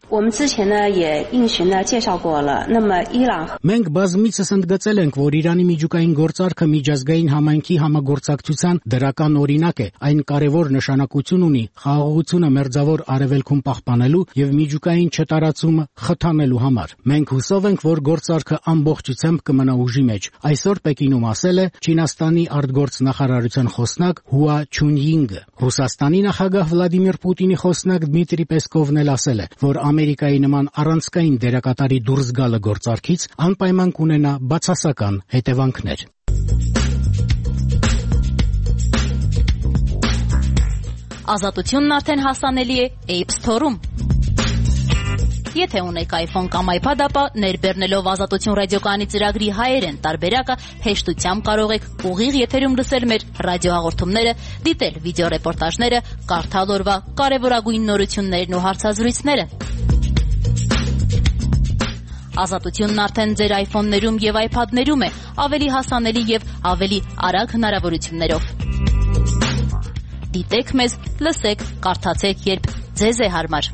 Մենք բազմիցս ընդգծել ենք, որ Իրանի միջուկային գործարքը միջազգային համայնքի համագործակցության դրական օրինակ է, այն կարևոր նշանակություն ունի խաղաղությունը մերձավոր արևելքում պահպանելու եւ միջուկային չտարածումը խթանելու համար։ Մենք հուսով ենք, որ գործարքը ամբողջությամբ կմնա ուժի մեջ։ Այսօր Պեկինում ասել է Չինաստանի արտգործ նախարարության խոսնակ Հուա Չունյինգը։ Ռուսաստանի նախագահ Վլադիմիր Պուտինի խոսնակ Դմիտրի Պեսկովն էլ ասել է, որ Ամերիկայի նման առանցքային դերակատարի դուրս գալը գործարքից անպայման կունենա բացասական հետևանքներ։ Ազատությունն արդեն հասանելի է App Store-ում։ Եթե ունեք iPhone կամ iPad, ապա ներբեռնելով Ազատություն ռադիոկայանի ծրագրի հայերեն տարբերակը հեշտությամբ կարող եք ուղիղ եթերում լսել մեր ռադիոհաղորդումները, դիտել վիդեոռեպորտաժները, կարդալ օրվա կարևորագույն նորություններն ու հարցազրույցները։ Ազատությունն արդեն ձեր iPhone-ներում եւ iPad-ներում է, ավելի հասանելի եւ ավելի արագ հնարավորություններով։ Դիտեք մեզ, լսեք, կարդացեք, երբ ձեզ է հարմար։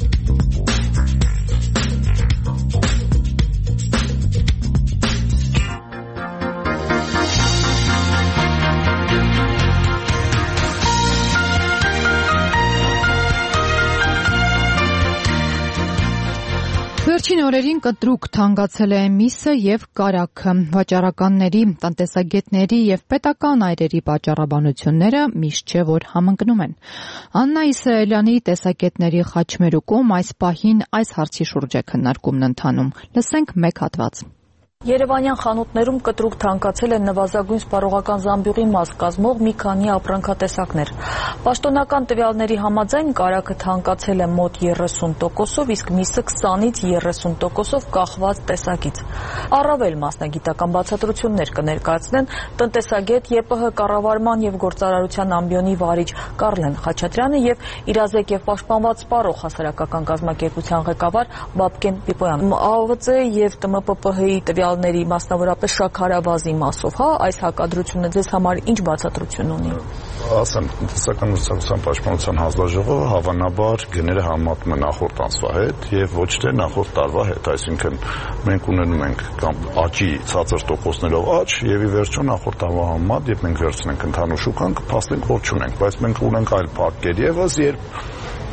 Վերջին օրերին կտրուկ թանկացել է միսը եւ կարագը։ Վաճառականների, տնտեսագետների եւ պետական այրերի պատճառաբանությունները միշտ չէ որ համընկնում են։ Աննա Իսրայելյանի տեսակետների խաչմերուկում այս պահին այս հարցի շուրջ է քննարկումն ընթանում։ Լսենք մեկ հատված։ Երևանյան խանութներում կտրուկ թանկացել են նվազագույն սպառողական զամբյուղի մաս կազմող մի քանի ապրանքատեսակներ։ Պաշտոնական տվյալների համաձայն կարագը թանկացել է մոտ 30%-ով, իսկ միսը 20-ից 30%-ով կախված տեսակից։ Առավել մասնագիտական բացատրություններ կներկայացնեն տնտեսագետ ԵՊՀ կառավարման եւ գործարարության ամբիոնի վարիչ Կարլեն Խաչատրյանը եւ իրազեկ եւ պաշտպանված սպառող հասարակական կազմակերպության ղեկավար Բաբկեն Պիպոյանը։ ԱՕՎԾ եւ ՏՄՊՊՀ-ի տվյալների մասնավորապես շաքարավազի մասով, այս հակադրությունը ձեզ համար ինչ բացատրություն ունի։ Ասեմ, տնտեսական մրցակցության պաշտպանության հանձնաժողովը հավանաբար գները համատում է նախորդ ամսվա հետ եւ ոչ թե նախորդ տարվա հետ, այսինքն մենք ունենում ենք կամ աճի ցածր տոկոսներով աճ եւ ի վերջո նախորդ տարվա համեմատ երբ մենք վերցնենք ընդհանուր շուկան կփաստենք որ չունենք, բայց մենք ունենք այլ փակեր եւս, երբ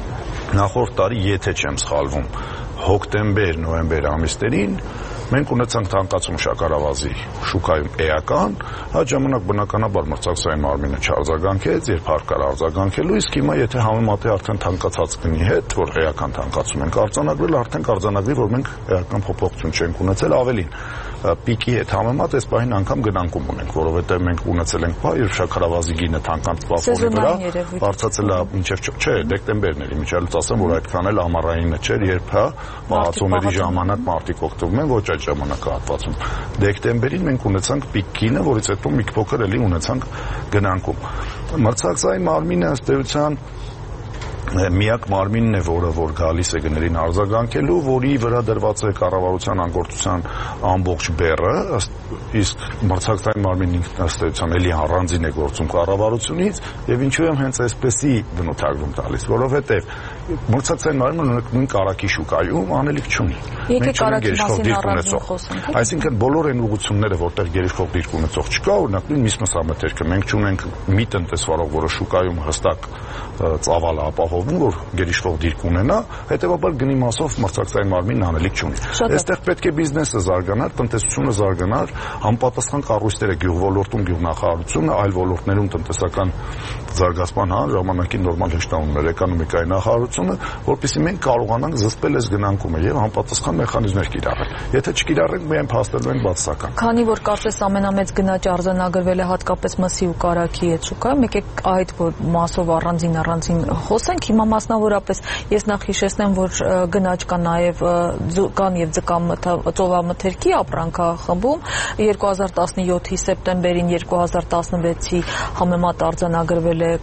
նախորդ տարի, եթե չեմ սխալվում, հոկտեմբեր-նոյեմբեր ամիսներին մենք ունեցանք թանկացում շաքարավազի շուկայում էական, այդ ժամանակ բնականաբար մրցակցային մարմինը չարձագանքեց, երբ հարկար արձագանքելու, իսկ հիմա եթե համեմատի արդեն թանկացած գնի հետ, որ էական թանկացում ենք արձանագրել, արդեն կարձանագրի, որ մենք էական փոփոխություն չենք ունեցել, ավելին պիկի հետ համեմատ այս պահին անգամ գնանկում ունենք, որովհետև մենք ունեցել ենք պահ, երբ շաքարավազի գինը թանկացված ֆոնի վրա բարձրացել է մինչև դեկտեմբերն էլի, միջալուց ասեմ, որ այդքան էլ ամառայինը չէր, երբ մահացումների ժամանակ մարդիկ օգտվում են, ոչ այդ ժամանակահատվածում։ Դեկտեմբերին մենք ունեցանք պիկ գինը, որից հետո մի փոքր էլի ունեցանք գնանկում։ Մրցակցային մարմինը ըստ էության միակ մարմինն է, որը որ գալիս է գներին արձագանքելու, որի վրա դրված է կառավարության անկործության ամբողջ բեռը, իսկ մրցակցային մարմինն ըստ էության էլի առանձին է գործում կառավարությունից, եւ ինչու եմ հենց այսպեսի բնութագրում տալիս, որովհետեւ մրցակցային մարմինը նույն կարակի շուկայում անելիք չունի։ Մենք չունենք գերիշխող դիրք ունեցող, այսինքն բոլոր այն ուղղությունները, որտեղ գերիշխող դիրք ունեցող չկա, օրինակ նույն միսմասամթերքը, մենք չունենք մի տնտեսվարող, որը շուկայում հստակ ծավալ ապահովում, որ գերիշխող դիրք ունենա, հետեւաբար գնի մասով մրցակցային մարմինն անելիք չունի։ Այստեղ պետք է բիզնեսը զարգանար, տնտեսությունը զարգանար, համապատասխան կառույցները գյուղոլորտում գյուղնախարարությունը, այլ ոլորտներում տնտեսական զարգացման ժամանակի նորմալ հեշտանուններ, էկոնոմիկայի նախարարությունը, որպեսզի մենք կարողանանք զսպել այս գնանկումը եւ համապատասխան մեխանիզմներ կիրառել։ Եթե չկիրառենք, միայն փաստելու ենք բացասական։ Քանի որ կարծես ամենամեծ գնաճը արձանագրվել է հատկապես մսի ու կարագի հետ շուկայում, եկեք այդ որ մասով առանձին խոսենք, հիմա մասնավորապես ես նախ հիշեցնեմ, որ գնաճ կա նաև ձկան եւ ծովամթերքի ապրանքախմբում 2017-ի սեպտեմբերին 2016-ի համեմատ արձանագրվել է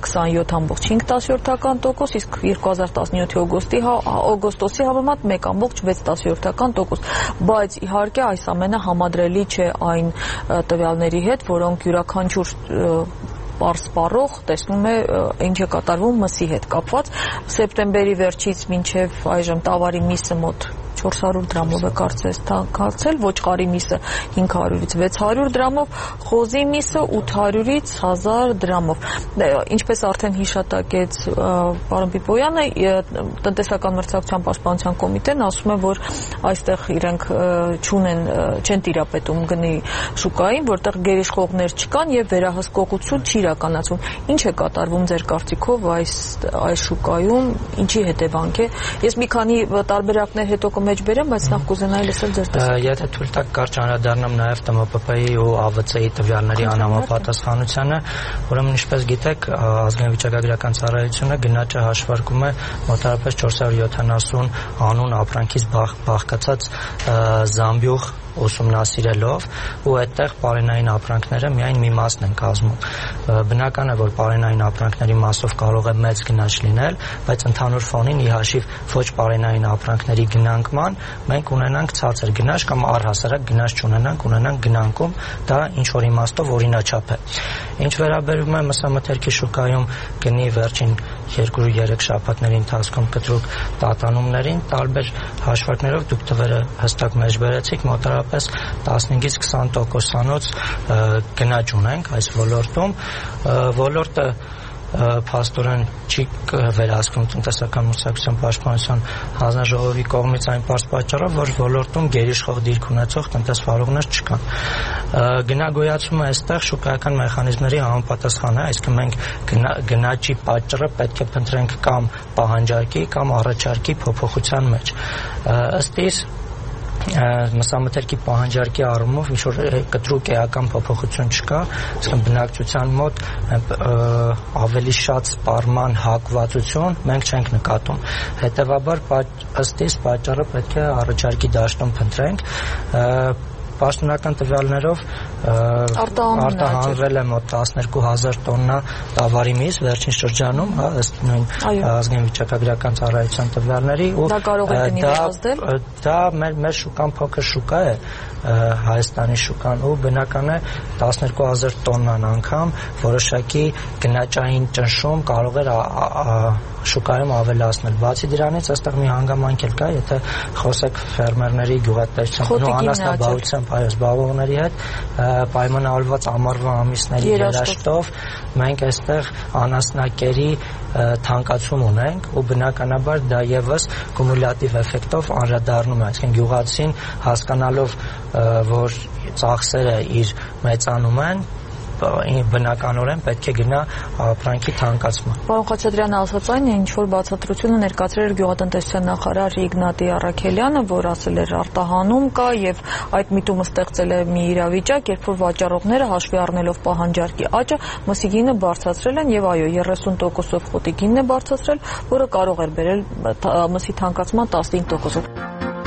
27.5%, իսկ 2017-ի օգոստոսի համեմատ 1.6%, բայց իհարկե այս ամենը համադրելի չէ այն տվյալների հետ, որոնք յուրաքանչյուր պարսպառող տեսնում է ինչ է կատարվում մսի հետ կապված սեպտեմբերի վերջից մինչև այժմ տավարի միսը մոտ 400 դրամով է կարծես թանկացել, ոչխարի միսը 500-ից 600 դրամով, խոզի միսը 800-ից 1000 դրամով։ Ինչպես արդեն հիշատակեց պարոն Պիպոյանը, տնտեսական մրցակցության պաշտպանության կոմիտեն ասում է, որ այստեղ իրենք չեն տիրապետում գնի շուկային, որտեղ գերիշխողներ չկան եւ վերահսկողություն չի իրականացվում։ Ինչ է կատարվում ձեր կարծիքով այս շուկայում, ինչի հետևանք է։ Ես մի քանի տարբերակներ հետո մեջ բերեմ, բայց նախ կուզենայի լսել ձեր տեսակետը։ Եթե թույլ տաք կարճ անդրադառնամ նաև ՏՄՊՊ-ի ու ԱՎՑ-ի տվյալների անհամապատասխանությանը, ուրեմն ինչպես գիտեք, ազգային վիճակագրական ծառայությունը գնաճը հաշվարկում է մոտավորապես 470 անուն ապրանքից բաղկացած զամբյուղ ուսումնասիրելով ու այդտեղ պարենային ապրանքները միայն մի մասն են կազմում։ Բնական է, որ պարենային ապրանքների մասով կարող է մեծ գնաճ լինել, բայց ընդհանուր ֆոնին ի հաշիվ ոչ պարենային ապրանքների գնանկման մենք ունենանք ցածր գնաճ կամ առհասարակ գնաճ չունենանք, ունենանք գնանկում, դա ինչ որ իմաստով օրինաչափ է։ Ինչ վերաբերում է մսամթերքի շուկայում գնի վերջին 2-3 շաբաթների ընթացքում կտրուկ տատանումներին, տարբեր հաշվարկներով դուք թվերը հստակ մեջ բերեցիք, մոտավորապես 15-ից 20%-անոց գնաճ ունենք այս ոլորտում։ Ոլորտը փաստորեն չի վերահսկվում տնտեսական մրցակցության պաշտպանության հանձնաժողովի կողմից այն պարզ պատճառով, որ ոլորտում գերիշխող դիրք ունեցող տնտեսվարողներ չկան։ Գնագոյացումը այստեղ շուկայական մեխանիզմների համապատասխան է, այսինքն մենք գնաճի պատճառը պետք է փնտրենք կամ պահանջարկի կամ առաջարկի փոփոխության մեջ։ Ըստ իս մսամթերքի պահանջարկի առումով ինչ որ կտրուկ էական փոփոխություն չկա, այսինքն բնակչության մոտ ավելի շատ սպառման հակվածություն մենք չենք նկատում։ Հետևաբար ըստ իս պատճառը պետք է առաջարկի դաշտում փնտրենք։ Պաշտոնական տվյալներով արտահանվել է մոտ 12000 տոննա տավարի միս վերջին շրջանում, ըստ նույն ազգային վիճակագրական ծառայության տվյալների, ու դա կարող է նվազել։ Դա մեր շուկան փոքր շուկա է, Հայաստանի շուկան, ու բնական է 12000 տոննան անգամ որոշակի գնաճային ճնշում կարող էր շուկայում ավելացնել։ Բացի դրանից, այստեղ մի հանգամանք էլ կա, եթե խոսեք ֆերմերների գյուղատնտեսության ու անասնաբավության զբաղողների հետ պայմանավորված ամառվա ամիսների երաշտով մենք այստեղ անասնակերի թանկացում ունենք ու բնականաբար դա եւս կումուլյատիվ էֆեկտով անդրադառնում է, այսինքն գյուղացին հասկանալով որ ծախսերը իր մեծանում են բնականորեն պետք է գնա ապրանքի թանկացման։ Պարոն Խաչատրյանը ասաց այն, ինչ որ բացատրությունը ներկայացրել էր գյուղատնտեսության նախարար Իգնատի Առաքելյանը, որ ասել էր արտահանում կա եւ այդ միտումը ստեղծել է մի իրավիճակ, երբ որ վաճառողները հաշվի առնելով պահանջարկի աճը, մսի գինը բարձրացրել են եւ այո 30%-ով խոտի գինն է բարձրացրել, որը կարող էր բերել մսի թանկացման 15%-ով։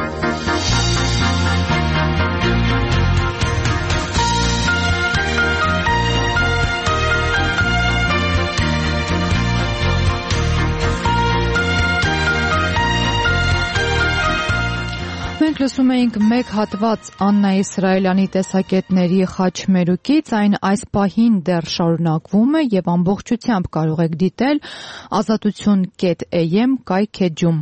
Մենք լսում էինք մեկ հատված Աննա Իսրայելյանի տեսակետների խաչմերուկից, այն այս պահին դեռ շարունակվում է եւ ամբողջությամբ կարող եք դիտել azatutun.am կայքեջում։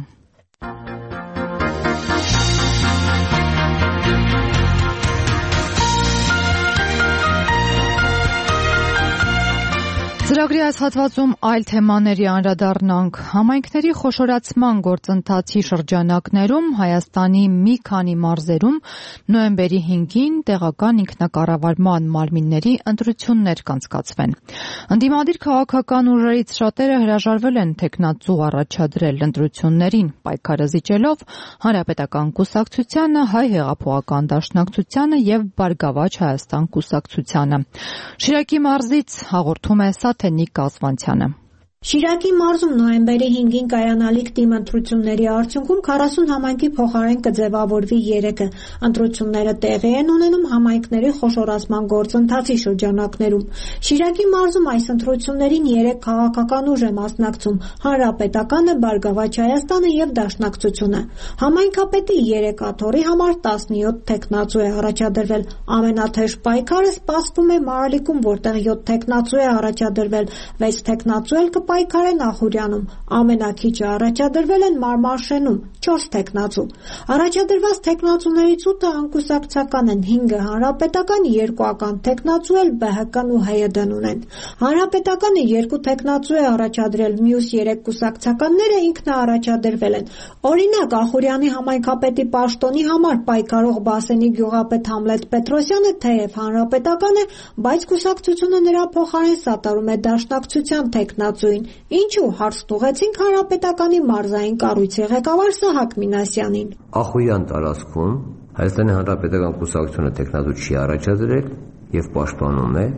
Ծրագրի այս հատվածում այլ թեմաների անդրադառնանք։ Համայնքների խոշորացման գործընթացի շրջանակներում Հայաստանի մի քանի մարզերում նոյեմբերի 5-ին տեղական ինքնակառավարման մարմինների ընտրություններ կանցկացվեն։ Ընդդիմադիր քաղաքական ուժերից շատերը հրաժարվել են թեկնածու առաջադրել ընտրություններին, պայքարը զիջելով Հանրապետական կուսակցությանը, Հայ հեղափոխական դաշնակցությանը եւ Բարգավաճ Հայաստան կուսակցությանը։ Շիրակի մարզից հաղորդում է Թենիկ Կազվանցյանը։ Շիրակի մարզում նոյեմբերի 5-ին կայանալիք թիմ ընտրությունների արդյունքում 40 համայնքի փոխարեն կձևավորվի 3-ը։ Ընտրությունները տեղի են ունենում համայնքների խոշորացման գործընթացի շրջանակներում։ Շիրակի մարզում այս ընտրություններին 3 քաղաքական ուժ է մասնակցում՝ Հանրապետականը, Բարգավաճ Հայաստանը եւ Դաշնակցությունը։ Համայնքապետի 3 աթոռի համար 17 թեկնածու է առաջադրվել։ Ամենաթեժ պայքարը սպասվում է Մարալիկում, որտեղ 7 թեկնածու է առաջադրվել, 6 թեկնածու էլ պայքար է Նախուրյանում, ամենակիչը առաջադրվել են Մարմարշենում 4 թեկնածու։ Առաջադրված թեկնածուներից 8-ը անկուսակցական են, 5-ը հանրապետական, 2 ական թեկնածու էլ ԲՀԿ-ն ու ՀՅԴ-ն ունեն։ Հանրապետականը 2 թեկնածու է առաջադրել, մյուս 3 կուսակցականները ինքնաառաջադրվել են։ Օրինակ, Ախուրյանի համայնքապետի պաշտոնի համար պայքարող Բասենի գյուղապետ Համլետ Պետրոսյանը թեև հանրապետական է, բայց կուսակցությունը նրա փոխարեն սատարում է Դաշնակցության թեկնածուին։ Ինչու հարց տուղեցինք Հանրապետականի մարզային կառույցի ղեկավար Սահակ Մինասյանին։ Ախույան տարածքում Հայաստանի Հանրապետական կուսակցությունը տեխնատու չի առաջադրել եւ պաշտպանում է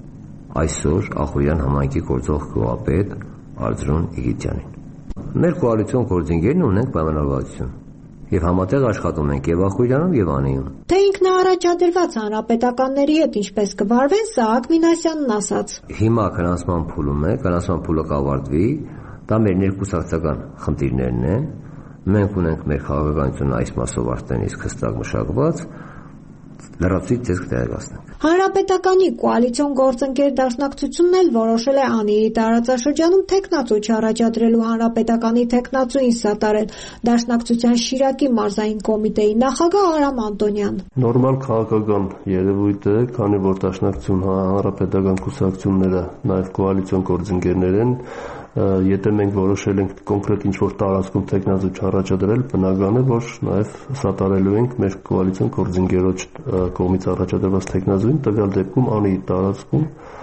այսօր Ախույան համայնքի գործող գյուղապետ Արծրուն Իգիթյանին։ Մեր կոալիցիոն գործընկերն ունենք պայմանավորվածություն եւ համատեղ աշխատում ենք եւ Ախույանում եւ Անիում։ Թե ինքնաառաջադրված հանրապետականների հետ ինչպես կվարվեն, Սահակ Մինասյանն ասաց։ Հիմա քննասման փուլում է, քննասման փուլը կավարտվի, դա մեր ներկուսակցական խնդիրներն են։ Մենք ունենք մեր քաղաքականությունը այս մասով արդեն իսկ հստակ մշակված, լրացուցիչ տեսք տեղեկացնենք։ Հանրապետականի կոալիցիոն գործընկեր Դաշնակցությունն էլ որոշել է Անիի տարածաշրջանում թեկնածու չառաջադրելու Հանրապետականի թեկնածուին սատարել։ Դաշնակցության Շիրակի մարզային կոմիտեի նախագահ Արամ Անտոնյան։ Նորմալ քաղաքական երևույթ է, քանի որ Դաշնակցություն Հանրապետական կուսակցությունները նաև կոալիցիոն գործընկերներ են, եթե մենք որոշել ենք կոնկրետ ինչ-որ տարածքում թեկնածու չառաջադրել, բնական է, որ նաև սատարելու ենք մեր կոալիցիոն գործընկերոջ կողմից առաջադրված թեկնածուին, տվյալ դեպքում Անիի տարածքում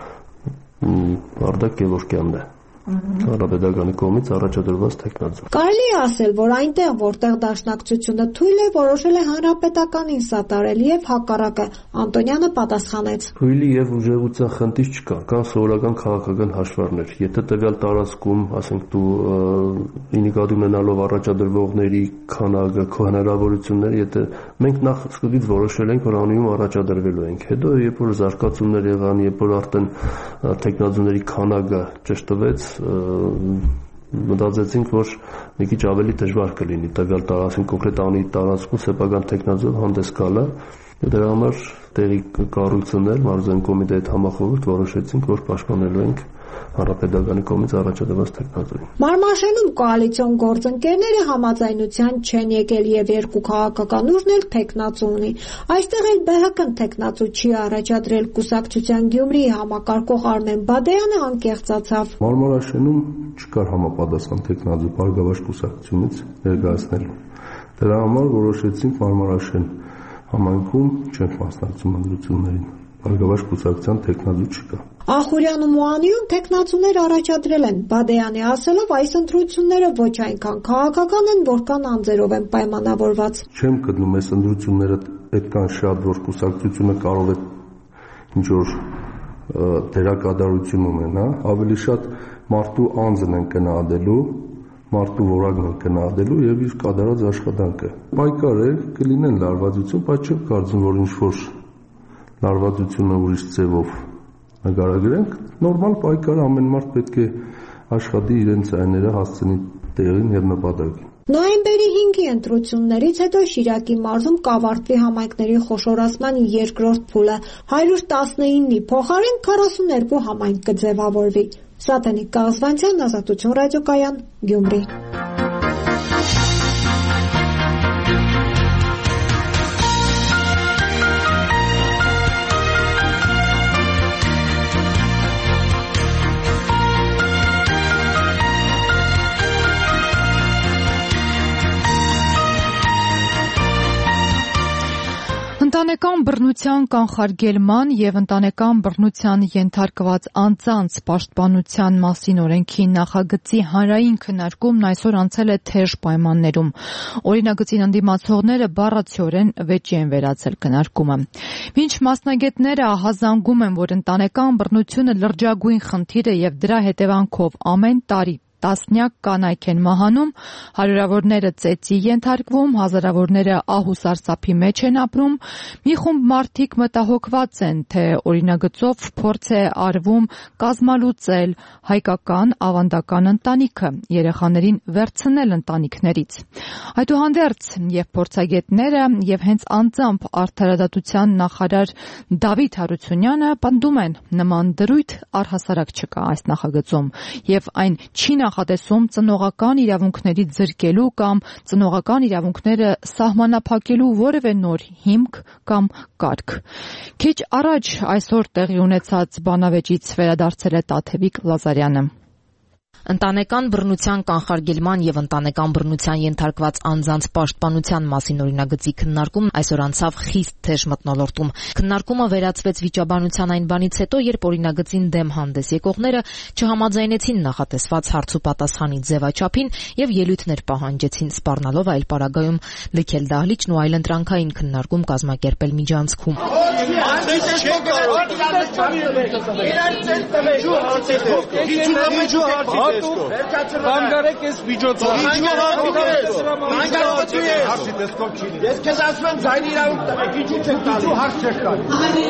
Արտակ Գևորգյանն է Հանրապետականի կողմից առաջադրված թեկնածու։ Կարելի է ասել, որ այնտեղ, որտեղ Դաշնակցությունը թույլ է, որոշել է Հանրապետականին սատարել եւ հակառակը, Անտոնյանը պատասխանեց։ Թույլի եւ ուժեղության խնդիր չկա, կան սովորական քաղաքական հաշվառներ։ Եթե տվյալ տարածքում, ասենք դու ինիկադու ունենալով առաջադրվողների քանակը, քո հնարավորությունները, եթե մենք նախ սկզբից որոշել ենք, որ Անիում առաջադրվելու ենք, հետո երբ որ զարգացումներ եղան, երբ որ արդեն թեկնածուների քանակը ճշտվեց, մտածեցինք, որ մի քիչ ավելի դժվար կլինի տվյալ տարածքում կոնկրետ Անիի տարածքում սեփական թեկնածուով հանդես գալը։ Դրա համար տեղի կառույցներ, մարզային կոմիտեի հետ համախոհ որոշեցինք, որ պաշտպանելու ենք հանրապետականի կողմից առաջադրված տեխնազույն։ Մարմաշենում կոալիցիոն գործընկերները համաձայնության չեն եկել եւ երկու քաղաքական ուժն էլ տեխնացու ունի։ Այստեղ էլ ԲՀԿ-ն տեխնացու չի առաջադրել, կուսակցության Գյումրիի համակարգող Արմեն Բադեյանը անկեղծացավ։ Մարմարաշենում չկար համապատասխան տեխնազու Բարգավաճ կուսակցությունից ներկայացնել։ Դրա համար որոշեցինք Մարմարաշեն համայնքում չենք մասնակցում ընտրություններին։ Բարգավաճ կուսակցության տեխնազու չկա։ Ախուրյանում ու Անիում տեխնացուներ առաջադրել են։ Բադեյանի ասելով, այս ընտրությունները ոչ այնքան քաղաքական են, որքան անձերով են պայմանավորված։ Չեմ գտնում այս ընտրությունները այդքան շատ, որ կուսակցությունը կարող է ինչ-որ դերակատարություն ունենա, ավելի շատ մարդու անձն են գնահատելու, մարդու որակն են գնահատելու եւ իր կատարած աշխատանքը։ Պայքար է, կլինեն լարվածություն, բայց չեմ կարծում, որ ինչ-որ լարվածությունը ուրիշ ձևով նկարագրենք, նորմալ պայքար ամեն մարդ պետք է աշխատի իրենց այները հասցնի տեղին եւ նպատակին։ Նոյեմբերի 5-ի ընտրություններից հետո Շիրակի մարզում կավարտվի համայնքների խոշորացման երկրորդ փուլը 119-ի փոխարեն 42 համայնք կձևավորվի։ Սատենիկ Կաղզվանցյան, Ազատություն ռադիոկայան, Գյումրի։ Ընտանեկան բռնության կանխարգելման եւ ընտանեկան բռնության ենթարկված անձանց պաշտպանության մասին օրենքի նախագծի հանրային քննարկումն այսօր անցել է թեժ պայմաններում։ Օրինագծին ընդդիմացողները բառացիորեն վեճի են վերացել քննարկումը։ Մինչ մասնագետները ահազանգում են, որ ընտանեկան բռնությունը լրջագույն խնդիր է եւ դրա հետևանքով ամեն տարի տասնյակ կանայք են մահանում, հարյուրավորները ծեծի ենթարկվում, հազարավորները ահ ու սարսափի մեջ են ապրում, մի խումբ մարդիկ մտահոգված են, թե օրինագծով փորձ է արվում կազմալուծել հայկական ավանդական ընտանիքը, երեխաներին վերցնել ընտանիքներից։ Այդուհանդերձ եւ փորձագետները եւ հենց անձամբ արդարադատության նախարար Դավիթ Հարությունյանը պնդում են, նման դրույթ առհասարակ չկա այս նախագծում եւ այն չի նախատեսում ծնողական իրավունքների ձրկելու կամ ծնողական իրավունքները սահմանափակելու որևէ նոր հիմք կամ կարգ։ Քիչ առաջ այսօր տեղի ունեցած բանավեճից վերադարձել է Տաթևիկ Լազարյանը։ Ընտանեկան բռնության կանխարգելման եւ ընտանեկան բռնության ենթարկված անձանց պաշտպանության մասին օրինագծի քննարկումն այսօր անցավ խիստ թեժ մթնոլորտում։ Քննարկումը վերացվեց վիճաբանության այն բանից հետո, երբ օրինագծին դեմ հանդես եկողները չհամաձայնեցին նախատեսված հարց ու պատասխանի ձևաչափին եւ ելույթներ պահանջեցին, սպառնալով այլ պարագայում լքել դահլիճն ու այլընտրանքային քննարկում կազմակերպել միջանցքում։ Բանգարեք ես միջոցով։ Ես քեզ ասում եմ ձայնի իրավունք տվեք, ինչու չեք տալու։ Հարց չեք տալու։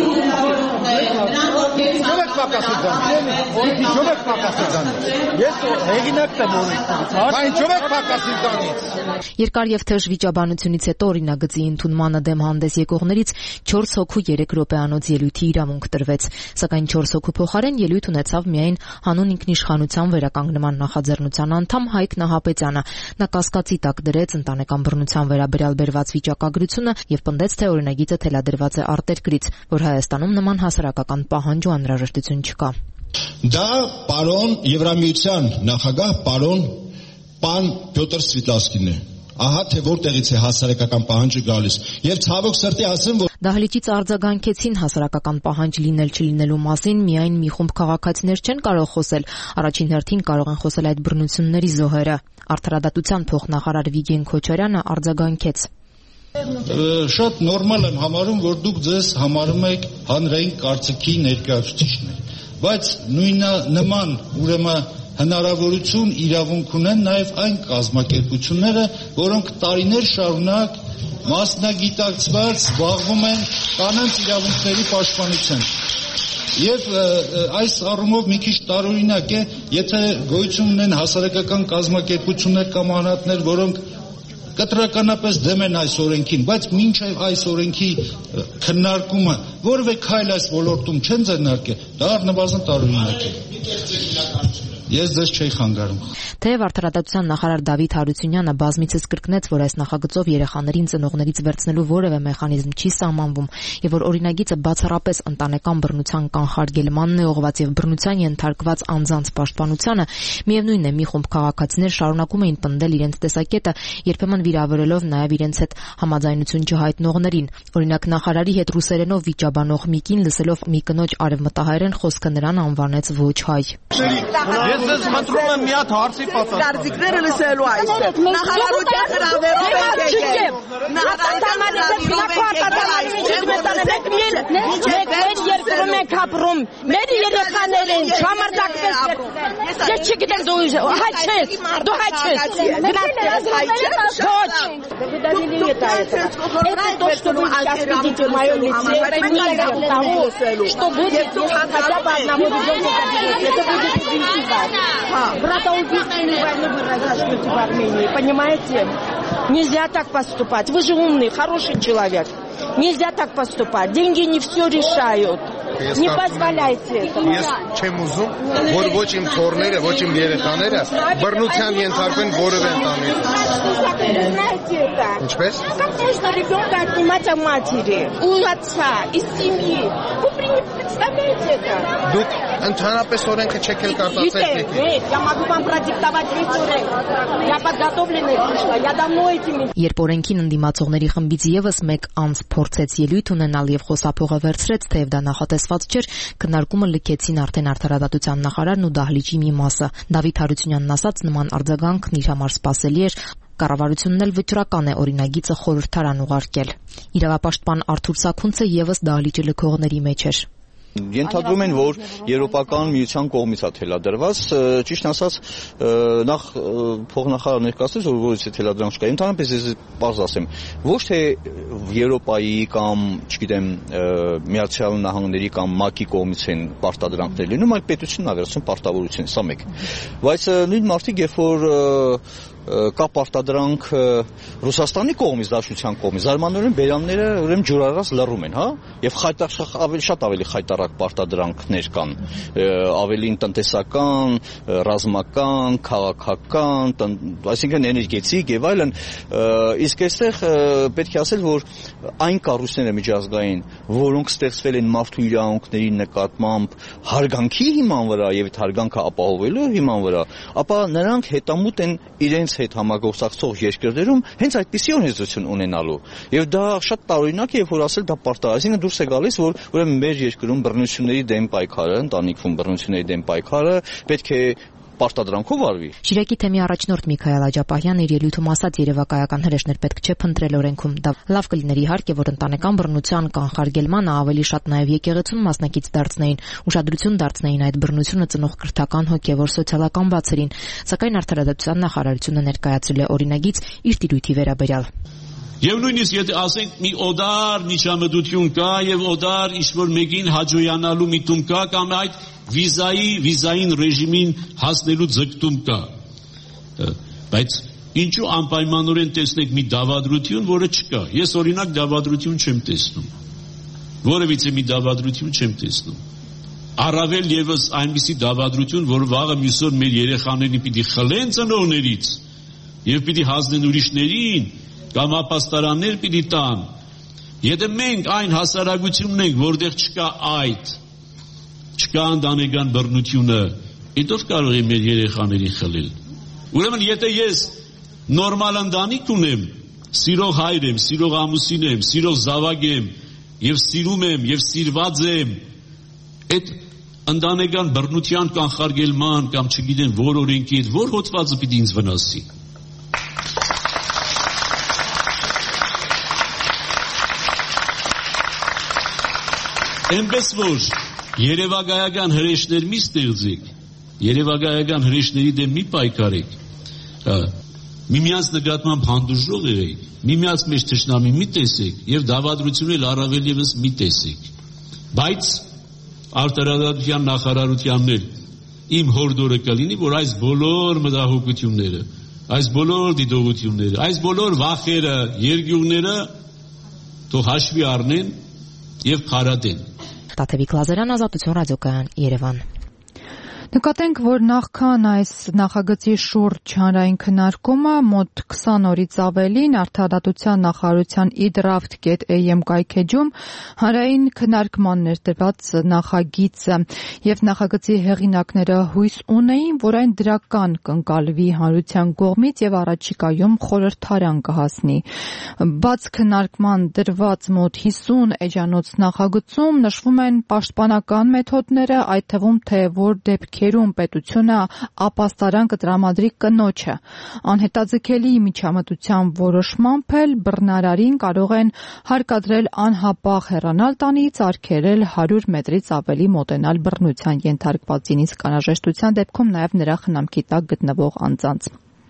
Ինչու եք պակասիզան։ Ես հեղինակ եմ օրենքից։ Ինչու եք պակասիզանից։ Երկար եւ թեժ վիճաբանությունից հետո օրինագծի ընդունմանը դեմ հանդես եկողներից 4 հոգու 3 րոպեանոց ելույթի իրավունք տրվեց, սակայն 4 հոգու փոխարեն ելույթ ունեցավ միայն հանուն ինքնիշխանության վերականգնման նախաձեռնության անդամ Հայկ Նահապետյանը։ Նա կասկածի տակ դրեց ընտանեկան բռնության վերաբերյալ բերված վիճակագրությունը եւ պնդեց, թե օրինագիծը թելադրված է արտերկրից, որ Հայաստանում նման հասարակական պահանջ ու անհրաժեշտություն չկա։ Դա պարոն Եվրամիության նախագահ պարոն պան Պյոտր Սվիտլասկին է։ Ահա թե որտեղից է հասարակական պահանջը գալիս եւ ցավոք սրտի ասեմ, որ դահլիճից արձագանքեցին հասարակական պահանջ լինել չլինելու մասին միայն մի խումբ քաղաքացիներ չեն կարող խոսել, առաջին հերթին կարող են խոսել այդ բռնությունների զոհերը։ Արդարադատության փոխնախարար Վիգեն Քոչարյանը արձագանքեց. Շատ նորմալ եմ համարում, որ դուք ձեզ համարում եք հանրային կարծիքի ներկայացուցիչներ, բայց նման ուրեմն հնարավորություն իրավունք ունեն նաև այն կազմակերպությունները, որոնք տարիներ շարունակ մասնագիտակցված զբաղվում են կանանց իրավունքների պաշտպանությամբ։ Եվ այս առումով մի քիչ տարօրինակ է, եթե գոյություն ունեն հասարակական կազմակերպություններ կամ անհատներ, որոնք կտրականապես դեմ են այս օրենքին, բայց մինչև այս օրենքի քննարկումը որևէ քայլ այս ոլորտում չեն ձեռնարկել, դա առնվազն տարօրինակ է։ Ես ձեզ չէի խանգարում։ Թեև Արդարադատության նախարար Դավիթ Հարությունյանը բազմիցս կրկնեց, որ այս նախագծով երեխաներին ծնողներից վերցնելու որևէ մեխանիզմ չի սահմանվում եւ որ օրինագիծը բացառապես ընտանեկան բռնության կանխարգելմանն է ուղղված եւ բռնության ենթարկված անձանց պաշտպանությանը, միևնույնն է մի խումբ քաղաքացիներ շարունակում էին պնդել իրենց տեսակետը, երբեմն վիրավորելով նաեւ իրենց հետ համաձայնություն չհայտնողներին։ Օրինակ նախարարի հետ ռուսերենով վիճաբանող մի կին լսելով մի կնոջ արևմտահայերեն խոսքը նրան անվանեց ոչ հայ։ Ես ձեզ խնդրում եմ մի հատ հարցի պատասխան։ Դարձիկները լսելու այստեղ։ Նախարարության հրավերով եք եկել։ Մեր երկրում ենք ապրում։ Մեր երեխաներին չամարտակպես։ Ես չգիտեմ դու հայ չես։ Դու հայ չես։ Ոչ։ Դավիդի это. Это то, что вы сейчас видите в моем лице, это не для того, что будет хотя бы одному ребенку заберете. Это будет убийство. Братоубийственную войну вы разожжете в Армении, понимаете? Нельзя так поступать. Вы же умный, хороший человек. Нельзя так поступать. Деньги не все решают. Не позволяйте этого. Ես չեմ ուզում, որ ոչ իմ թորները, ոչ իմ երեխաները բռնության ենթարկվեն որևէ ընտանիքում։ Знаете это? Ինչպես? Как можно ребенка отнимать от матери, у отца, из семьи? Вы представляете это? Դուք ընդհանրապես օրենքը չեք էլ կարտացել։ Нет, я могу вам продиктовать весь օրենք. Я подготовленная пришла. Я давно этими. Երբ օրենքին ընդդիմացողների խմբից եւս մեկ անձ փորձեց ելույթ ունենալ եւ խոսափողը վերցրեց, թեև դա նախատեսված չէր, քննարկումը լքեցին արդեն Արդարադատության նախարարն ու դահլիճի մի մասը։ Դավիթ Հարությունյանն ասաց, նման արձագանքն իր համար սպասելի էր։ Կառավարությունն էլ վճռական է օրինագիծը խորհրդարան ուղարկել։ Իրավապաշտպան Արթուր Սաքունցը եւս դահլիճի լքողների մեջ էր։ Ենթադրում են, որ Եվրոպական միության կողմից է թելադրված, ճիշտ ասած, նախ փոխնախարար ներկայացրեց, որ որից է թելադրանք չկա։ Ընդհանրապես ես պարզ ասեմ, ոչ թե Եվրոպայի կամ, չգիտեմ, Միացյալ Նահանգների կամ ՄԱԿ-ի կողմից են պարտադրանքներ լինում, այլ պետությունն է վերցնում պարտավորություն, սա մեկ։ Բայց նույն մարդիկ, երբ որ կա պարտադրանք Ռուսաստանի կողմից, Դաշնության կողմից, զարմանորեն բերանները ուրեմն ջուրարած լռում են, հա, եւ շատ ավելի խայտառակ պարտադրանքներ կան, ավելի տնտեսական, ռազմական, քաղաքական, այսինքն էներգետիկ եւ այլն, իսկ այստեղ պետք է ասել, որ այն կառույցները միջազգային, որոնք ստեղծվել են մարդու իրավունքների նկատմամբ հարգանքի հիման վրա եւ այդ հարգանքը ապահովելու հիման վրա, ապա նրանք հետամուտ են իրենց հետ համագործակցող երկրներում հենց այդպիսի օրենսդրություն ունենալու եւ դա շատ տարօրինակ է երբ որ ասել դա պարտադիր, այսինքն դուրս է գալիս որ ուրեմն մեր երկրում բռնությունների դեմ պայքարը, ընտանիքում բռնությունների դեմ պայքարը պետք է պարտադրանքով արվի։ Շիրակի թեմի առաջնորդ Միքայել Աջապահյանն իր ելույթում ասաց երևակայական հրեշներ պետք չէ փնտրել օրենքում։ Դա լավ կլիներ իհարկե, որ ընտանեկան բռնության կանխարգելմանը ավելի շատ նաև եկեղեցուն մասնակից դարձնեին, ուշադրություն դարձնեին այդ բռնությունը ծնող կրթական, հոգևոր, սոցիալական բացերին, սակայն Արդարադատության նախարարությունը ներկայացրել է օրինագիծ իր տիրույթի վերաբերյալ։ Եվ նույնիսկ եթե ասենք մի օդար միջամտություն կա եւ օդար ինչ-որ մեկին հաջողանալու միտում կա կամ այդ վիզային ռեժիմին հասնելու ձգտում կա, բայց ինչու անպայմանորեն տեսնեք մի դավադրություն, որը չկա։ Ես օրինակ դավադրություն չեմ տեսնում, որևիցե մի դավադրություն չեմ տեսնում։ Առավել եւս այնպիսի դավադրություն, որ վաղը մյուսօր մեր երեխաներին պիտի խլեն ծնողներից եւ պիտի հանձնեն ուրիշներին կամ ապաստարաններ պիտի տան։ Եթե մենք այն հասարակությունն ենք, որտեղ չկա այդ, չկա ընտանեկան բռնությունը, ով կարող է մեր երեխաներին խլել։ Ուրեմն եթե ես նորմալ ընտանիք ունեմ, սիրող հայր եմ, սիրող ամուսին եմ, սիրող զավակ եմ եւ սիրում եմ եւ սիրված եմ, այդ ընտանեկան բռնության կանխարգելման կամ չգիտեմ որ օրենքի հետ որ հոդվածը պիտի ինձ վնասի։ Այնպես որ երևակայական հրեշներ մի ստեղծեք, երևակայական հրեշների դեմ մի պայքարեք, միմյանց նկատմամբ հանդուրժող եղեք, միմյանց մեջ թշնամի մի տեսեք եւ դավադրություն էլ առավել եւս մի տեսեք։ Բայց Արդարադատության նախարարությանն էլ իմ հորդորը կլինի, որ այս բոլոր մտահոգությունները, այս բոլոր դիտողությունները, այս բոլոր վախերը, երկյուղները թող հաշվի առնեն եւ քարատեն։ Տաթևիկ Լազարյան, Ազատություն ռադիոկայան, Երևան։ Նկատենք, որ նախքան այս նախագծի շուրջ հանրային քննարկումը մոտ 20 օրից ավելին Արդարադատության նախարարության eDraft.am կայքեջում հանրային քննարկման ներդրված նախագիծը եւ նախագծի հեղինակները հույս ունեին, որ այն դրական կընկալվի հանրության կողմից եւ առաջիկայում խորհրդարան կհասնի։ Բաց քննարկման դրված մոտ 50 էջանոց նախագծում նշվում են պաշտպանական մեթոդները, այդ թվում թե որ դեպքերում պետությունը ապաստարան կտրամադրի կնոջը։ Անհետաձգելի միջամտության որոշմամբ էլ բռնարարին կարող են հարկադրել անհապաղ հեռանալ տանից, արգելել 100 մետրից ավելի մոտենալ բռնության ենթարկվածին, իսկ անհրաժեշտության դեպքում նաև նրա խնամքի տակ գտնվող անձանց։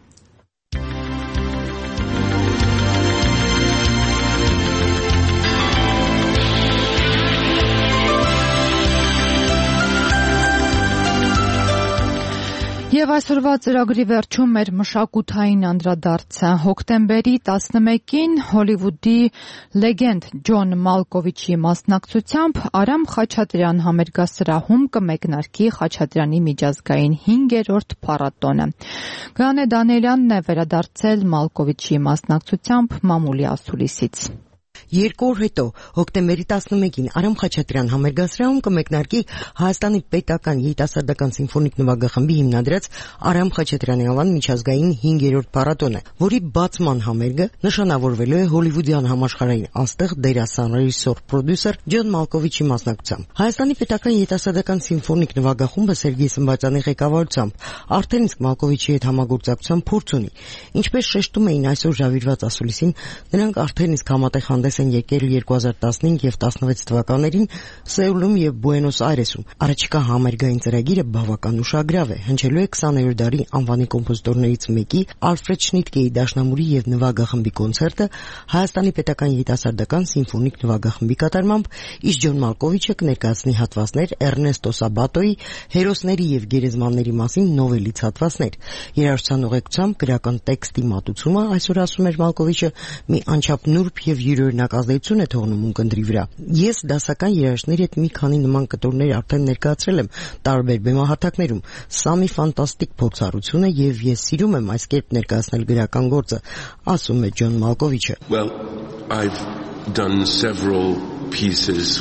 Եվ այսօրվա ծրագրի վերջում մեր մշակութային անդրադարձը հոկտեմբերի 11-ին Հոլիվուդի լեգենդ Ջոն Մալկովիչի մասնակցությամբ Արամ Խաչատրյան համերգասրահում կմեկնարկի Խաչատրյանի միջազգային 5-րդ փառատոնը։ Գանե Դանիելյանն է վերադարձել Մալկովիչի մասնակցությամբ մամուլի ասուլիսից։ 2 օր հետո, հոկտեմբերի 11-ին Արամ Խաչատրյան համերգասրահում կմեկնարկի Հայաստանի պետական երիտասարդական սիմֆոնիկ նվագախմբի հիմնադրած Արամ Խաչատրյանի անվան միջազգային 5-րդ փառատոնը, որի բացման համերգը նշանավորվելու է հոլիվուդյան համաշխարհային աստղ դերասան, ռեժիսոր, պրոդյուսեր Ջոն Մալկովիչի մասնակցությամբ։ Հայաստանի պետական երիտասարդական սիմֆոնիկ նվագախումբը Սերգեյ Սմբատյանի ղեկավարությամբ արդեն իսկ Մալկովիչի հետ համագործակցության փորձ ունի։ Ինչպես շեշտում էին այսօր ժավիրված ասուլիսին, նրանք արդեն իսկ համատեղ հանդես են եկել 2015 եւ 16 թվականներին Սեուլում եւ Բուենոս Այրեսում։ Առաջիկա համերգային ծրագիրը բավական ուշագրավ է, հնչելու է 20-րդ դարի անվանի կոմպոզիտորներից մեկի Ալֆրեդ Շնիտկեի դաշնամուրի եւ նվագախմբի կոնցերտը Հայաստանի պետական երիտասարդական սիմֆոնիկ նվագախմբի կատարմամբ, իսկ Ջոն Մալկովիչը կներկայացնի հատվածներ Էրնեստո Սաբատոյի հերոսների եւ գերեզմանների մասին նովելից հատվածներ։ Երաժշտության ուղեկցությամբ գրական տեքստի մատուցումը, այսօր ասում էր Մալկովիչը, մի անչափ նուրբ եւ յուրօրինակ ազդեցություն է թողնում ունկնդրի վրա։ Ես դասական երաժշտների հետ մի քանի նման կտորներ արդեն ներկայացրել եմ տարբեր բեմահարթակներում։ Սա մի ֆանտաստիկ փորձառություն է եւ ես սիրում եմ այս կերպ ներկայացնել գրական գործը, ասում է Ջոն Մալկովիչը։ Well, I've done several pieces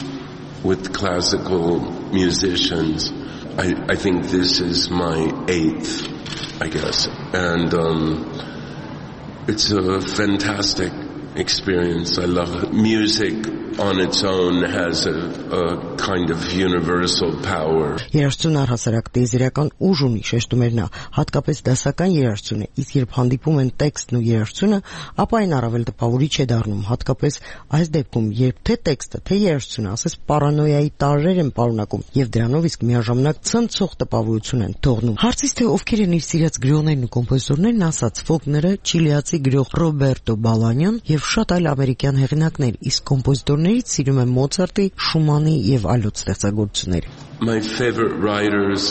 with classical musicians. I think this is my 8th, I guess. And it's a fantastic experience. I love it. Music on its own has a kind of universal power. Երաժշտություն առհասարակ տեզերական ուժ ունի, շեշտում էր նա, հատկապես դասական երաժշտությունը, իսկ երբ հանդիպում են տեքստն ու երաժշտությունը, ապա այն առավել տպավորիչ է դառնում, հատկապես այս դեպքում, երբ թե տեքստը, թե երաժշտությունը, ասես պարանոյայի տարրեր են պարունակում եւ դրանով իսկ միաժամանակ ցնցող տպավորություն են թողնում։ Հարցից թե ովքեր են իր սիրած գրողներն ու կոմպոզիտորներն, ասաց Ֆոգները, չիլիացի գրող Ռոբերտո Բալանյան եւ շատ այլ ամերիկյան հեղինակներ, իսկ կոմպոզիտորներից սիրում եմ Մոցարտի, Շումանի եւ այլոց ստեղծագործությունները։ My favorite writers,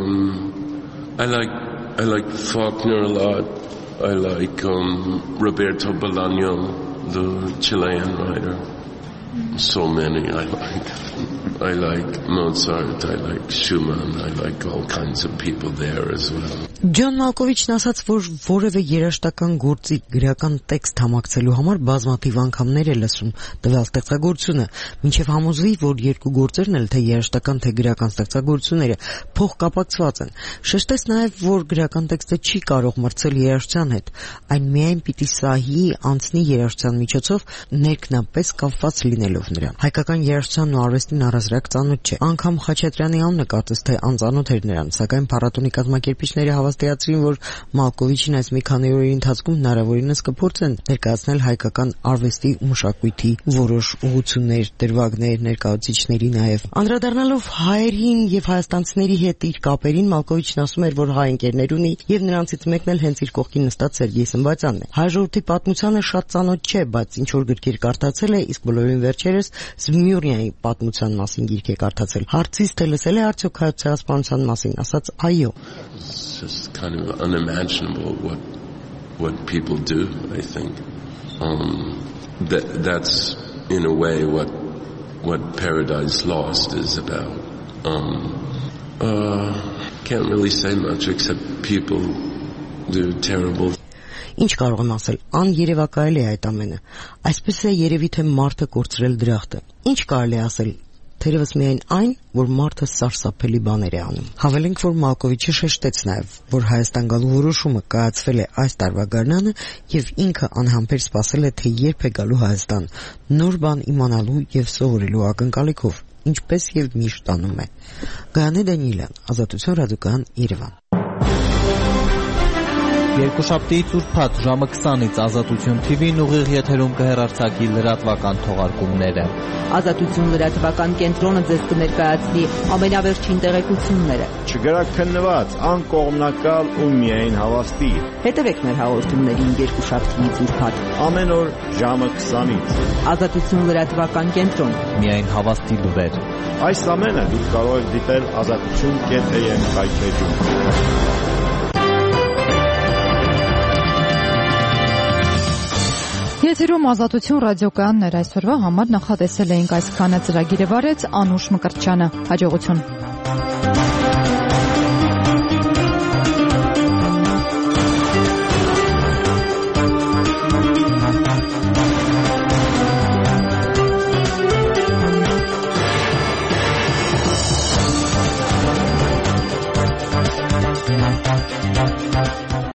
I like Faulkner a lot. I like Roberto Bolaño, the Chilean writer. So many I like. I like Mozart, I like Schumann, I like all kinds of people there as well. Ջոն Մալկովիչն ասաց, որ որևէ երաժշտական գործի գրական տեքստ համակցելու համար բազմաթիվ անգամներ է լսում տվյալ ստեղծագործությունը, մինչև համոզվի, որ երկու գործերն էլ թե երաժշտական, թե գրական ստեղծագործությունները փոխկապակցված են։ Շեշտեց նաև, որ գրական տեքստը չի կարող մրցել երաժշտության հետ, այն միայն պիտի սահի անցնի երաժշտության միջոցով ներքնապես կապված լինելով նրան։ Հայկական երաժշտությանն ու արվեստին առհասարակ ծանոթ չէ։ Անգամ Խաչատրյանի անունը կարծես թե անծանոթ էր նրան, սակայն փառատոնի կազմակերպիչները հավաստիացրին, որ Մալկովիչին այս մի քանի օրերի ընթացքում հնարավորինս կփորձեն ներկայացնել հայկական արվեստի ու մշակույթի որոշ ուղղություններ, դրվագներ, ներկայացուցիչների նաև։ Անդրադառնալով հայերին եւ հայաստանցիների հետ իր կապերին, Մալկովիչն ասում էր, որ հայ ընկերներ ունի եւ նրանցից մեկն էլ հենց իր կողքին նստած Սերգեյ Սմբատյանն է։ Հայ ժողովրդի պատմությանը շատ ծանոթ չէ, բայց ինչ որ գրքեր կարդացել է, իսկ բոլորին վերջերս Զմյուրնիայի պատմության մասին գիրք է կարդացել։ Հարցից թե լսել է արդյոք հայոց ցեղասպանության մասին, ասաց այո։ just kind of unimaginable what people do, I think. That's in a way what Paradise Lost is about. Can't really say much except people do terrible. Ինչ կարող եմ ասել, աներևակայել է այդ ամենը։ Այսպես է երևի թե մարդը կորցրել դրախտը։ Ինչ կարելի է ասել, թերևս միայն այն, որ մարդը սարսափելի բաներ է անում։ Հավելենք, որ Մալկովիչը շեշտեց նաև, որ Հայաստան գալու որոշումը կայացվել է այս տարվա գարնանը եւ ինքը անհամբեր սպասել է, թե երբ է գալու Հայաստան, նոր բան իմանալու եւ սովորելու ակնկալիքով, ինչպես եւ միշտ անում է։ Գայանե Դանիելյան, Ազատություն ռադիոկայան, Երևան։ Երկուշաբթիից ուրբաթ ժամը 20-ից Ազատություն TV-ն ուղիղ եթերում կհեռարձակի լրատվական թողարկումները։ Ազատություն լրատվական կենտրոնը ձեզ կներկայացնի ամենավերջին տեղեկությունները։ Չգրակ քննված, անկողմնակալ ու միայն հավաստի։ Հետևեք մեր հաղորդումներին երկուշաբթիից ուրբաթ ամեն օր ժամը 20-ից։ Ազատություն լրատվական կենտրոն, միայն հավաստի լուրեր։ Այս ամենը դուք կարող եք դիտել azatutun.am հայտարարում։ Եթերում Ազատություն ռադիոկայանն էր այսօրվա համար նախատեսել էինք այսքանը, ծրագիրը վարեց Անուշ Մկրտչյանը։ Հաջողություն։